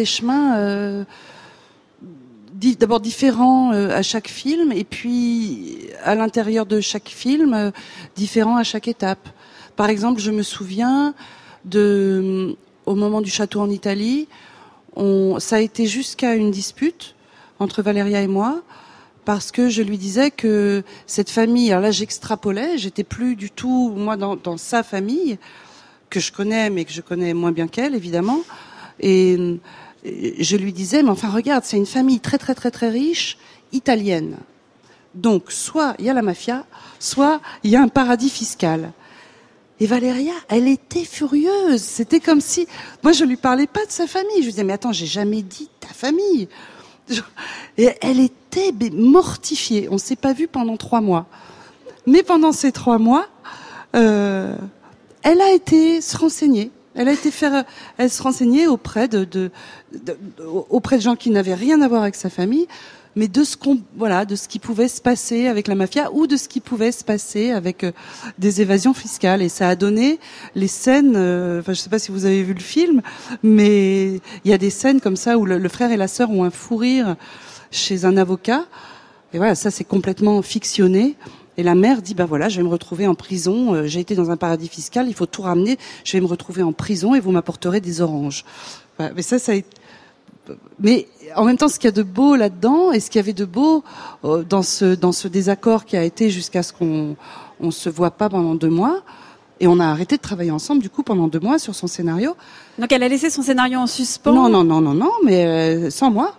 D'abord différents à chaque film, et puis à l'intérieur de chaque film, différents à chaque étape. Par exemple, je me souviens au moment du château en Italie, ça a été jusqu'à une dispute entre Valéria et moi, parce que je lui disais que cette famille, alors là j'extrapolais, j'étais plus du tout moi dans sa famille, que je connais, mais que je connais moins bien qu'elle, évidemment, et je lui disais, mais enfin regarde, c'est une famille très très très très riche, italienne. Donc soit il y a la mafia, soit il y a un paradis fiscal. Et Valéria, elle était furieuse. C'était comme si, moi je lui parlais pas de sa famille. Je lui disais, mais attends, j'ai jamais dit ta famille. Et elle était mortifiée. On s'est pas vu pendant 3 mois. Mais pendant ces 3 mois, elle a été se renseigner. Elle se renseignait auprès de gens qui n'avaient rien à voir avec sa famille, mais de ce qui pouvait se passer avec la mafia ou de ce qui pouvait se passer avec des évasions fiscales. Et ça a donné les scènes, je sais pas si vous avez vu le film, mais il y a des scènes comme ça où le frère et la sœur ont un fou rire chez un avocat. Et voilà, ça c'est complètement fictionné. Et la mère dit, voilà, je vais me retrouver en prison, j'ai été dans un paradis fiscal, il faut tout ramener, je vais me retrouver en prison et vous m'apporterez des oranges. Voilà, mais en même temps, ce qu'il y a de beau là-dedans, et ce qu'il y avait de beau dans ce désaccord qui a été jusqu'à ce qu'on se voit pas pendant 2 mois, et on a arrêté de travailler ensemble, du coup, pendant 2 mois sur son scénario. Donc elle a laissé son scénario en suspens? Non, mais sans moi.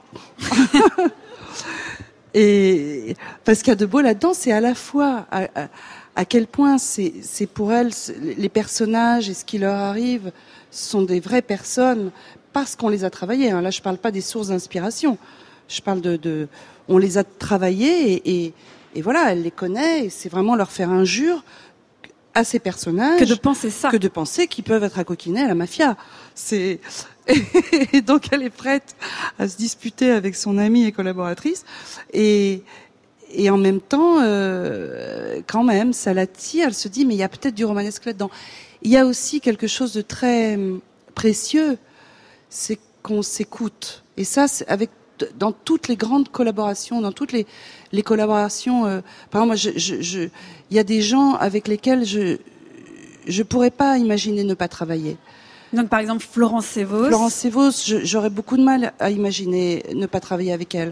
Et parce qu'il y a de beau là-dedans, c'est à la fois à quel point c'est pour elle les personnages et ce qui leur arrive sont des vraies personnes parce qu'on les a travaillés. Là, je parle pas des sources d'inspiration. Je parle on les a travaillés et voilà, elle les connaît. Et c'est vraiment leur faire injure à ces personnages que de penser ça, que de penser qu'ils peuvent être accoquinés à la mafia. Et donc elle est prête à se disputer avec son amie et collaboratrice, et en même temps, quand même, ça l'attire. Elle se dit, mais il y a peut-être du romanesque là-dedans. Il y a aussi quelque chose de très précieux, c'est qu'on s'écoute. Et ça, c'est dans toutes les grandes collaborations, dans toutes les collaborations. Par exemple, moi, il y a des gens avec lesquels je pourrais pas imaginer ne pas travailler. Donc, par exemple, Florence Sévos. Florence Sévos, j'aurais beaucoup de mal à imaginer ne pas travailler avec elle.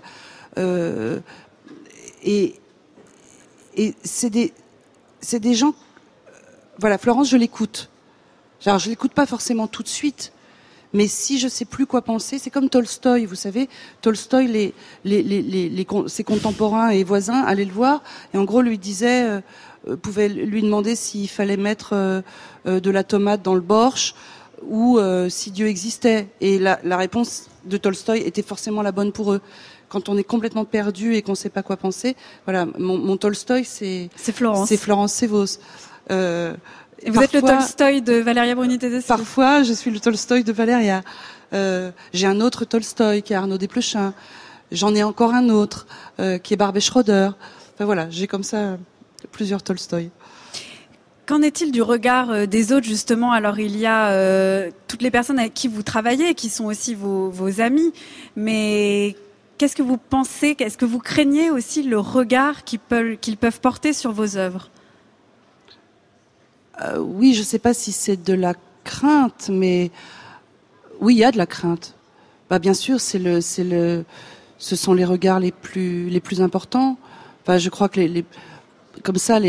Et c'est des gens. Voilà, Florence, je l'écoute. Genre, je l'écoute pas forcément tout de suite, mais si je sais plus quoi penser, c'est comme Tolstoï, vous savez. Tolstoï, ses contemporains et voisins allaient le voir et en gros lui disaient, pouvaient lui demander s'il fallait mettre de la tomate dans le borsch ou si Dieu existait. Et la réponse de Tolstoï était forcément la bonne pour eux. Quand on est complètement perdu et qu'on sait pas quoi penser, voilà, mon Tolstoï, c'est Florence. C'est Florence Sévos. Et vous êtes le Tolstoï de Valéria Bruni-Tedeschi. Parfois, je suis le Tolstoï de Valéria. J'ai un autre Tolstoï qui est Arnaud Desplechin. J'en ai encore un autre qui est Barbet Schroeder. Enfin voilà, j'ai comme ça plusieurs Tolstoï. Qu'en est-il du regard des autres, justement? Alors, il y a toutes les personnes avec qui vous travaillez, qui sont aussi vos amis, mais qu'est-ce que vous pensez, est-ce que vous craignez aussi le regard qu'ils peuvent porter sur vos œuvres? Oui, je ne sais pas si c'est de la crainte, mais oui, il y a de la crainte. Bah, bien sûr, ce sont les regards les plus importants. Enfin, je crois que comme ça,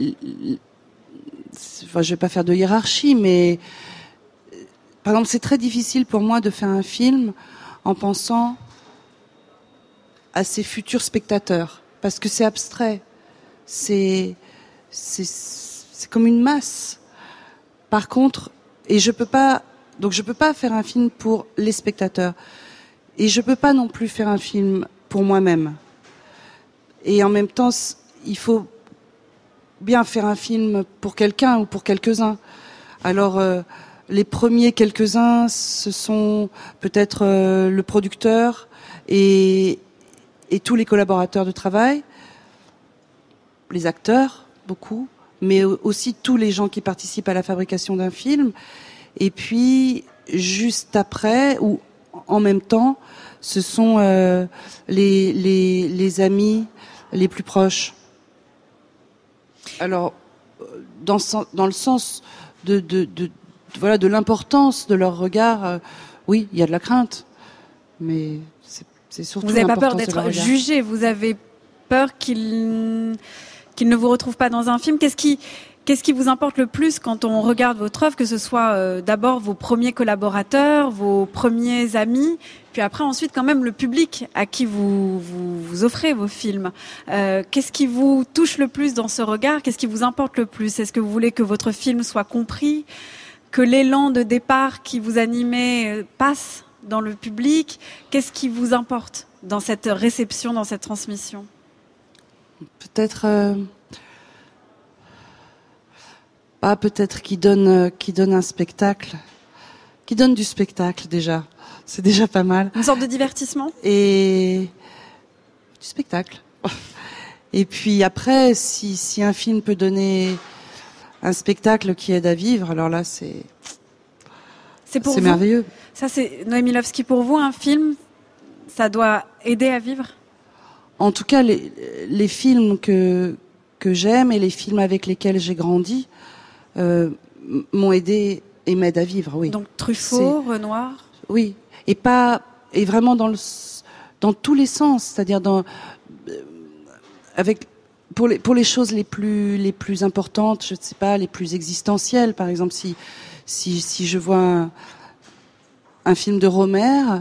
enfin, je vais pas faire de hiérarchie, mais par exemple, c'est très difficile pour moi de faire un film en pensant à ses futurs spectateurs, parce que c'est abstrait, c'est comme une masse. Par contre, et je peux pas faire un film pour les spectateurs, et je peux pas non plus faire un film pour moi-même. Et en même temps, il faut bien faire un film pour quelqu'un ou pour quelques-uns. Alors, les premiers quelques-uns, ce sont peut-être le producteur et tous les collaborateurs de travail, les acteurs, beaucoup, mais aussi tous les gens qui participent à la fabrication d'un film. Et puis, juste après, ou en même temps, ce sont les amis les plus proches. Alors, dans le sens de l'importance de leur regard, oui, il y a de la crainte, mais c'est surtout. Vous n'avez pas peur l'importance d'être jugé, vous avez peur qu'ils ne vous retrouvent pas dans un film. Qu'est-ce qui vous importe le plus quand on regarde votre œuvre, que ce soit d'abord vos premiers collaborateurs, vos premiers amis, puis après ensuite quand même le public à qui vous offrez vos films. Qu'est-ce qui vous touche le plus dans ce regard? Qu'est-ce qui vous importe le plus? Est-ce que vous voulez que votre film soit compris, que l'élan de départ qui vous animait passe dans le public? Qu'est-ce qui vous importe dans cette réception, dans cette transmission? Peut-être peut-être qui donne un spectacle, qui donne du spectacle déjà. C'est déjà pas mal. Une sorte de divertissement? Et du spectacle. Et puis après, si un film peut donner un spectacle qui aide à vivre, alors là, c'est merveilleux. Ça, c'est Noémie Lovski, pour vous, un film, ça doit aider à vivre? En tout cas, les films que j'aime et les films avec lesquels j'ai grandi m'ont aidé et m'aident à vivre, oui. Donc Truffaut, Renoir? Oui. Et vraiment dans tous les sens, c'est-à-dire pour les choses les plus importantes, je ne sais pas, les plus existentielles. Par exemple, si je vois un film de Rohmer,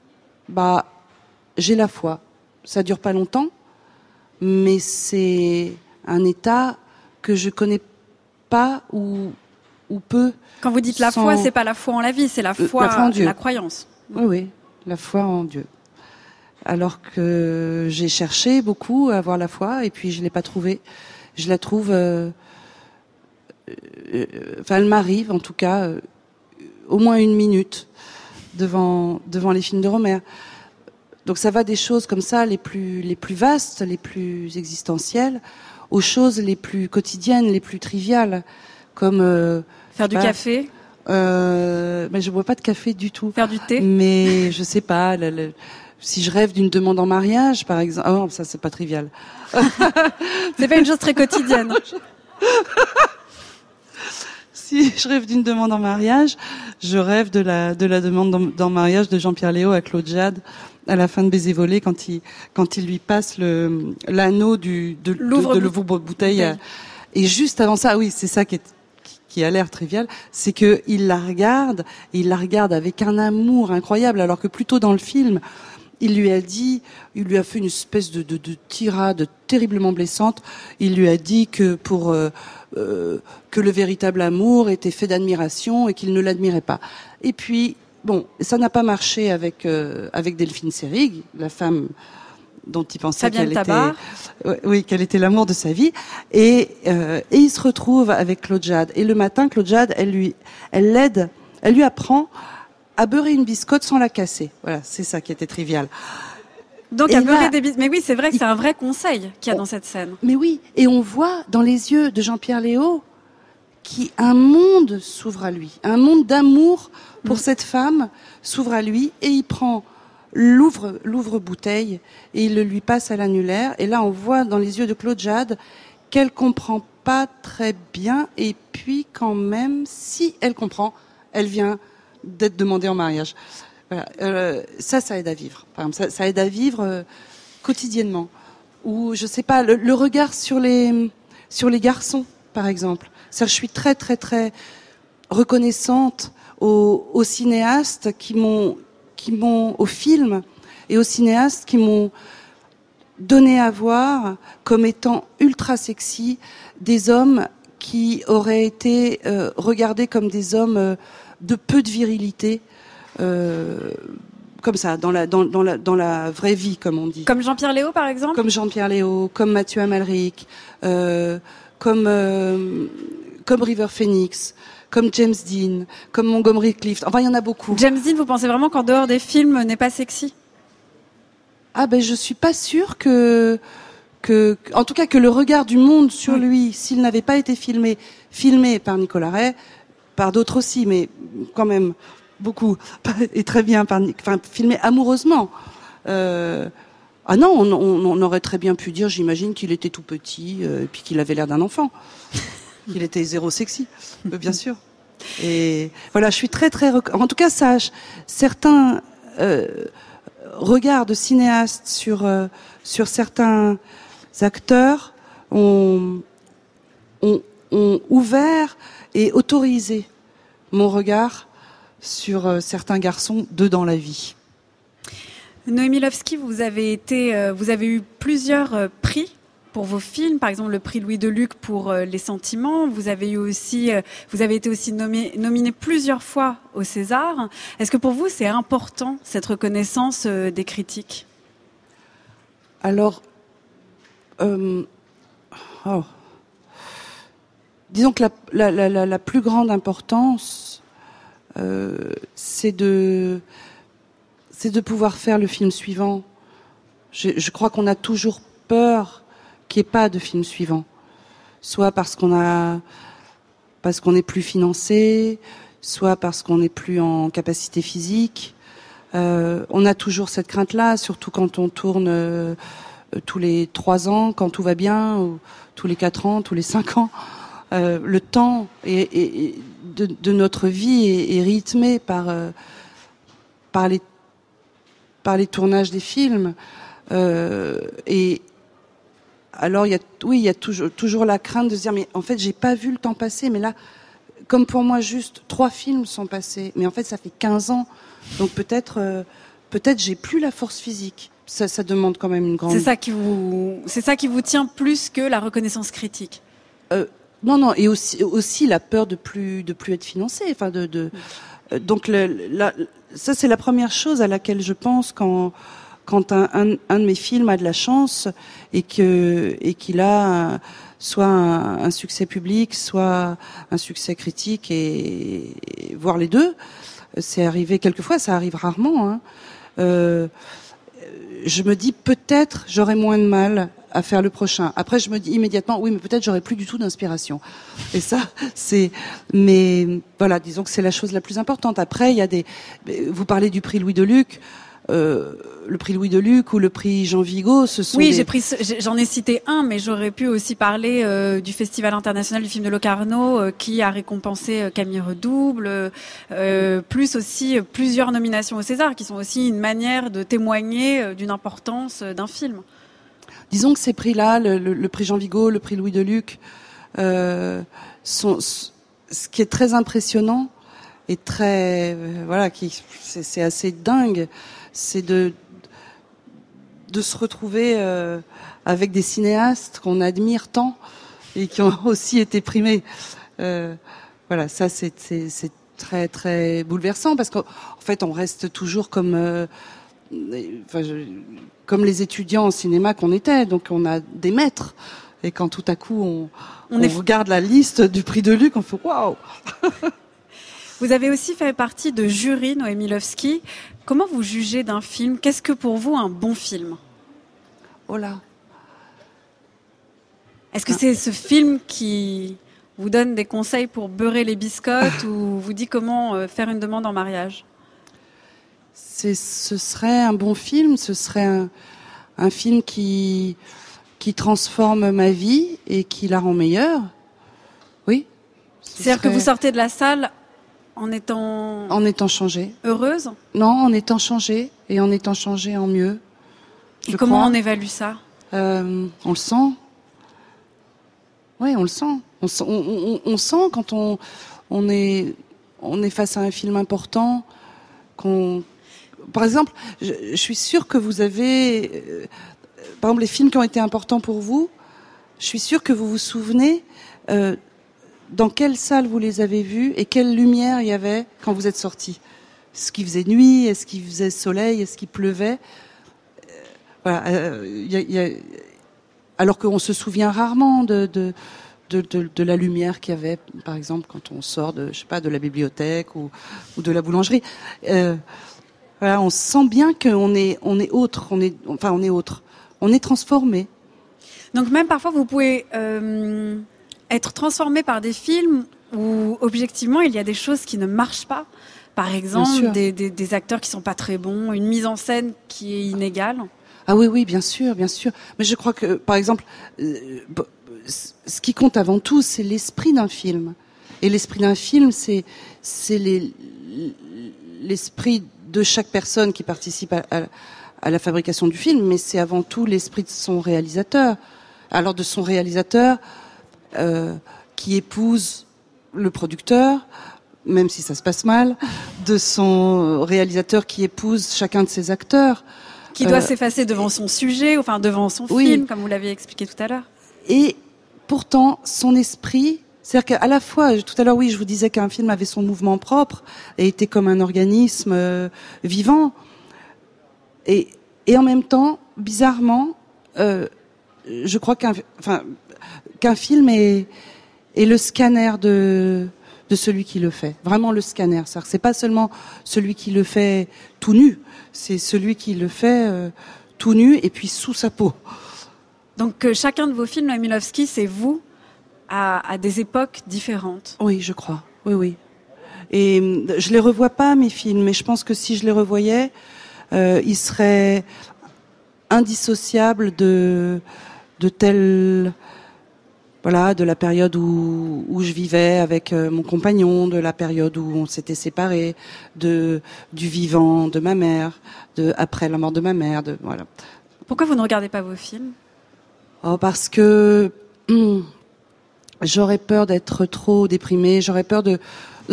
j'ai la foi. Ça dure pas longtemps, mais c'est un état que je connais pas ou peu. Quand vous dites la foi, c'est pas la foi en la vie, c'est la foi en Dieu. La croyance. Oui, la foi en Dieu. Alors que j'ai cherché beaucoup à avoir la foi et puis je l'ai pas trouvée. Je la trouve elle m'arrive en tout cas au moins 1 minute devant les films de Rohmer. Donc ça va des choses comme ça, les plus vastes, les plus existentielles, aux choses les plus quotidiennes, les plus triviales, comme faire du café. Mais je bois pas de café du tout. Faire du thé. Mais je sais pas. Si je rêve d'une demande en mariage, par exemple, oh, ça c'est pas trivial. C'est pas une chose très quotidienne. Si je rêve d'une demande en mariage, je rêve de la demande en mariage de Jean-Pierre Léaud à Claude Jade à la fin de Baiser volé quand il lui passe l'anneau de l'ouvre-bouteille. Et juste avant ça, oui, c'est ça qui a l'air trivial, c'est que il la regarde avec un amour incroyable, alors que plus tôt dans le film, il lui a fait une espèce de tirade terriblement blessante. Il lui a dit que que le véritable amour était fait d'admiration et qu'il ne l'admirait pas. Et puis, bon, ça n'a pas marché avec Delphine Seyrig, la femme dont il pensait qu'elle était l'amour de sa vie. Et il se retrouve avec Claude Jade. Et le matin, Claude Jade, elle lui apprend à beurrer une biscotte sans la casser. Voilà, c'est ça qui était trivial. Donc à beurrer des biscottes. Mais oui, c'est vrai que c'est un vrai conseil qu'il y a dans cette scène. Mais oui, et on voit dans les yeux de Jean-Pierre Léaud un monde s'ouvre à lui, un monde d'amour pour cette femme s'ouvre à lui, et il prend l'ouvre-bouteille et il le lui passe à l'annulaire. Et là, on voit dans les yeux de Claude Jade qu'elle comprend pas très bien, et puis quand même, si elle comprend, elle vient d'être demandée en mariage. Voilà. Ça aide à vivre. Par exemple, ça aide à vivre quotidiennement. Ou je sais pas, le regard sur les garçons, par exemple. Je suis très très très reconnaissante aux cinéastes aux films et aux cinéastes qui m'ont donné à voir comme étant ultra sexy des hommes qui auraient été regardés comme des hommes de peu de virilité, comme ça, dans la vraie vie, comme on dit. Comme Jean-Pierre Léaud, par exemple. Comme Jean-Pierre Léaud, comme Mathieu Amalric, comme River Phoenix, comme James Dean, comme Montgomery Clift. Enfin, il y en a beaucoup. James Dean, vous pensez vraiment qu'en dehors des films, n'est pas sexy ? Ah ben, je suis pas sûre en tout cas, que le regard du monde sur lui, s'il n'avait pas été filmé par Nicolas Ray, par d'autres aussi, mais quand même beaucoup, et très bien, filmé amoureusement. Ah non, on aurait très bien pu dire, j'imagine, qu'il était tout petit, et puis qu'il avait l'air d'un enfant. Il était zéro sexy, bien sûr. Et voilà, je suis très très en tout cas, certains regards de cinéastes sur certains acteurs ont ouvert et autorisé mon regard sur certains garçons dans la vie. Noémie Lovski, vous avez eu plusieurs prix pour vos films, par exemple le prix Louis Deluc pour Les Sentiments. Vous avez été aussi nominé plusieurs fois au César. Est-ce que pour vous c'est important cette reconnaissance des critiques ? Alors, disons que la plus grande importance, c'est de pouvoir faire le film suivant. Je crois qu'on a toujours peur qu'il n'y ait pas de film suivant, soit parce qu'on n'est plus financé, soit parce qu'on n'est plus en capacité physique. On a toujours cette crainte-là, surtout quand on tourne tous les 3 ans, quand tout va bien, ou tous les 4 ans, tous les 5 ans. Le temps de notre vie est rythmé par les tournages des films. Et alors il y a toujours la crainte de se dire, mais en fait j'ai pas vu le temps passer, mais là, comme pour moi juste 3 films sont passés, mais en fait ça fait 15 ans, donc peut-être j'ai plus la force physique. Ça demande quand même une grande... C'est ça qui vous tient plus que la reconnaissance critique. Non, et aussi la peur de plus être financé. Enfin, donc ça c'est la première chose à laquelle je pense quand quand un de mes films a de la chance et qu'il a soit un succès public, soit un succès critique et voire les deux. C'est arrivé quelquefois, ça arrive rarement. Hein. Je me dis peut-être j'aurai moins de mal à faire le prochain. Après, je me dis immédiatement oui, mais peut-être j'aurai plus du tout d'inspiration. Et ça, mais voilà, disons que c'est la chose la plus importante. Après, il y a vous parlez du prix Louis Deluc. Le prix Louis Deluc ou le prix Jean Vigo, ce sont j'en ai cité un, mais j'aurais pu aussi parler du Festival international du film de Locarno qui a récompensé Camille Redouble, plus aussi plusieurs nominations au César, qui sont aussi une manière de témoigner d'une importance d'un film. Disons que ces prix-là, le prix Jean Vigo, le prix Louis Deluc, sont ce qui est très impressionnant et très c'est assez dingue. C'est de se retrouver avec des cinéastes qu'on admire tant et qui ont aussi été primés. Voilà, ça c'est très très bouleversant parce qu'en fait on reste toujours comme les étudiants en cinéma qu'on était, donc on a des maîtres. Et quand tout à coup on regarde la liste du prix Deluc, on fait waouh. Vous avez aussi fait partie de jury, Noémie Lovski. Comment vous jugez d'un film ? Qu'est-ce que pour vous un bon film ? Oh là. Est-ce que c'est ce film qui vous donne des conseils pour beurrer les biscottes ou vous dit comment faire une demande en mariage ? Ce serait un bon film, ce serait un film qui transforme ma vie et qui la rend meilleure. Oui. C'est-à-dire que vous sortez de la salle en étant changée. Heureuse ? Non, en étant changée et en étant changée en mieux. Et comment on évalue ça ? On le sent. Oui, on le sent. On sent quand on est face à un film important par exemple, je suis sûre que vous avez par exemple les films qui ont été importants pour vous, je suis sûre que vous vous souvenez dans quelle salle vous les avez vus et quelle lumière il y avait quand vous êtes sortis. Est-ce qu'il faisait nuit ? Est-ce qu'il faisait soleil ? Est-ce qu'il pleuvait ? Voilà. Alors qu'on se souvient rarement de la lumière qu'il y avait, par exemple, quand on sort de la bibliothèque ou de la boulangerie. Voilà, on sent bien qu'on est autre. On est autre. On est transformé. Donc même parfois vous pouvez être transformé par des films où objectivement il y a des choses qui ne marchent pas. Par exemple, des acteurs qui sont pas très bons, une mise en scène qui est inégale. Ah oui, bien sûr. Mais je crois que, par exemple, ce qui compte avant tout, c'est l'esprit d'un film. Et l'esprit d'un film, c'est l'esprit de chaque personne qui participe à la fabrication du film, mais c'est avant tout l'esprit de son réalisateur. Alors de son réalisateur qui épouse le producteur, même si ça se passe mal, de son réalisateur qui épouse chacun de ses acteurs. Qui doit s'effacer devant son sujet, enfin devant son film, comme vous l'aviez expliqué tout à l'heure. Et pourtant, son esprit, c'est-à-dire qu'à la fois, tout à l'heure, oui, je vous disais qu'un film avait son mouvement propre et était comme un organisme vivant. Et en même temps, bizarrement, je crois qu'un film est le scanner de celui qui le fait. Vraiment le scanner. C'est-à-dire que c'est pas seulement celui qui le fait tout nu, c'est celui qui le fait tout nu et puis sous sa peau. Donc chacun de vos films, Noémie Lovski, c'est vous à des époques différentes. Oui, je crois. Oui. Et je les revois pas, mes films, mais je pense que si je les revoyais, ils seraient indissociables de telle... Voilà, de la période où je vivais avec mon compagnon, de la période où on s'était séparés, du vivant de ma mère, après la mort de ma mère, voilà. Pourquoi vous ne regardez pas vos films ? Parce que j'aurais peur d'être trop déprimée, j'aurais peur de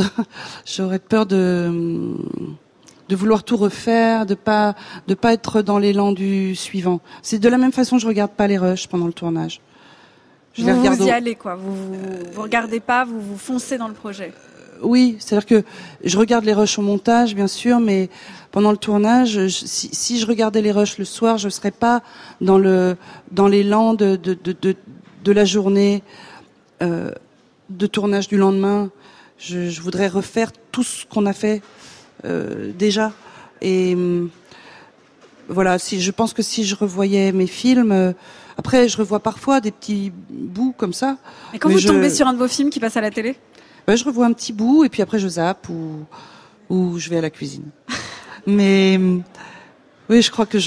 vouloir tout refaire, de pas être dans l'élan du suivant. C'est de la même façon que je regarde pas les rushs pendant le tournage. Vous y allez, quoi. Vous regardez pas, vous foncez dans le projet. Oui, c'est-à-dire que je regarde les rushs au montage, bien sûr, mais pendant le tournage, si je regardais les rushs le soir, je serais pas dans l'élan de la journée de tournage du lendemain. Je voudrais refaire tout ce qu'on a fait déjà. Et voilà, je pense que si je revoyais mes films, après je revois parfois des petits bouts comme ça. Et quand vous tombez sur un de vos films qui passe à la télé? Je revois un petit bout et puis après je zappe ou je vais à la cuisine. Mais oui, je crois que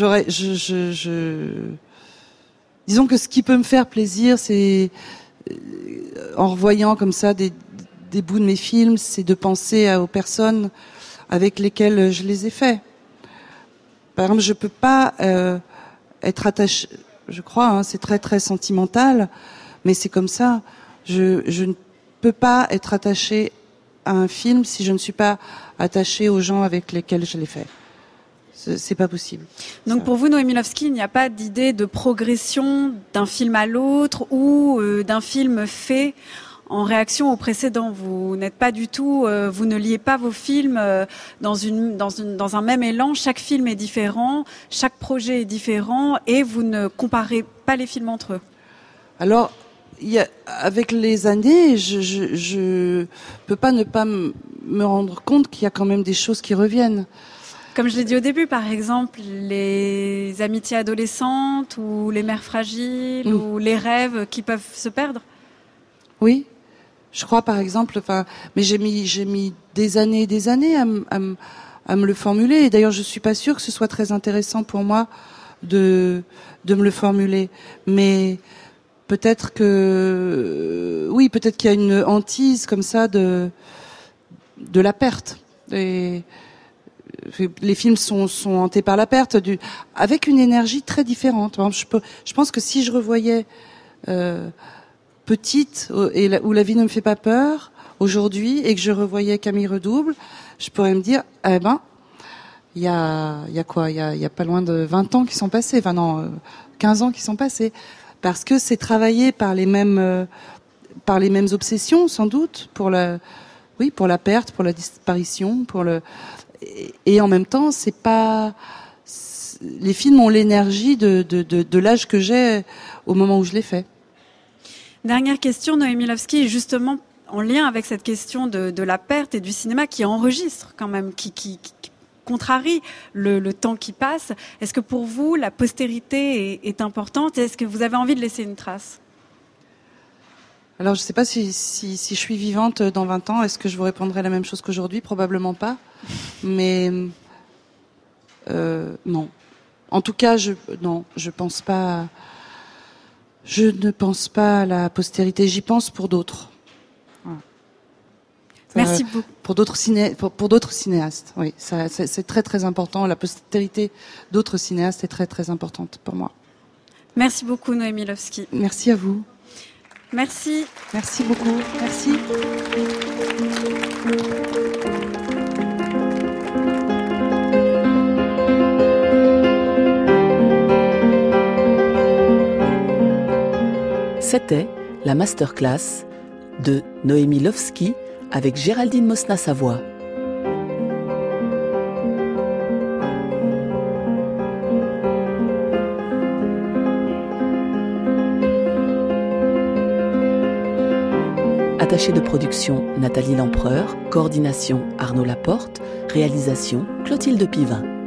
disons que ce qui peut me faire plaisir, c'est en revoyant comme ça des bouts de mes films, c'est de penser aux personnes avec lesquelles je les ai faits. Par exemple, je peux pas être attachée, je crois, c'est très très sentimental, mais c'est comme ça. Je ne peux pas être attachée à un film si je ne suis pas attachée aux gens avec lesquels je l'ai fait. C'est pas possible. Donc pour vous, Noémie Lvovsky, il n'y a pas d'idée de progression d'un film à l'autre ou d'un film fait en réaction au précédent. Vous n'êtes pas du tout, vous ne liez pas vos films dans un même élan. Chaque film est différent, chaque projet est différent et vous ne comparez pas les films entre eux. Alors, avec les années, je peux pas ne pas me rendre compte qu'il y a quand même des choses qui reviennent. Comme je l'ai dit au début, par exemple, les amitiés adolescentes ou les mères fragiles ou les rêves qui peuvent se perdre. Oui, je crois par exemple. Mais j'ai mis des années et des années à me le formuler. Et d'ailleurs, je suis pas sûre que ce soit très intéressant pour moi de me le formuler. Mais peut-être qu'il y a une hantise comme ça de la perte. Et les films sont hantés par la perte, avec une énergie très différente. Je pense que si je revoyais petite où la vie ne me fait pas peur aujourd'hui et que je revoyais Camille Redouble, je pourrais me dire il y a pas loin de 20 ans qui sont passés, 15 ans qui sont passés, parce que c'est travaillé par les mêmes obsessions sans doute, pour la perte, pour la disparition, et en même temps, les films ont l'énergie de l'âge que j'ai au moment où je les fais. Dernière question, Noémie Lvovsky, justement en lien avec cette question de la perte et du cinéma qui enregistre quand même, qui contrarie le temps qui passe. Est-ce que pour vous, la postérité est importante? Est-ce que vous avez envie de laisser une trace? Alors, je ne sais pas si je suis vivante dans 20 ans, est-ce que je vous répondrai la même chose qu'aujourd'hui? Probablement pas. Mais non. En tout cas, je pense pas. Je ne pense pas à la postérité. J'y pense pour d'autres. Voilà. Merci beaucoup. Pour d'autres cinéastes. Oui, c'est très très important. La postérité d'autres cinéastes est très très importante pour moi. Merci beaucoup, Noémie Lvovsky. Merci à vous. Merci. Merci beaucoup. Merci. C'était la masterclass de Noémie Lvovsky avec Géraldine Mosna-Savoie. Attachée de production Nathalie Lempereur, coordination Arnaud Laporte, réalisation Clotilde Pivin.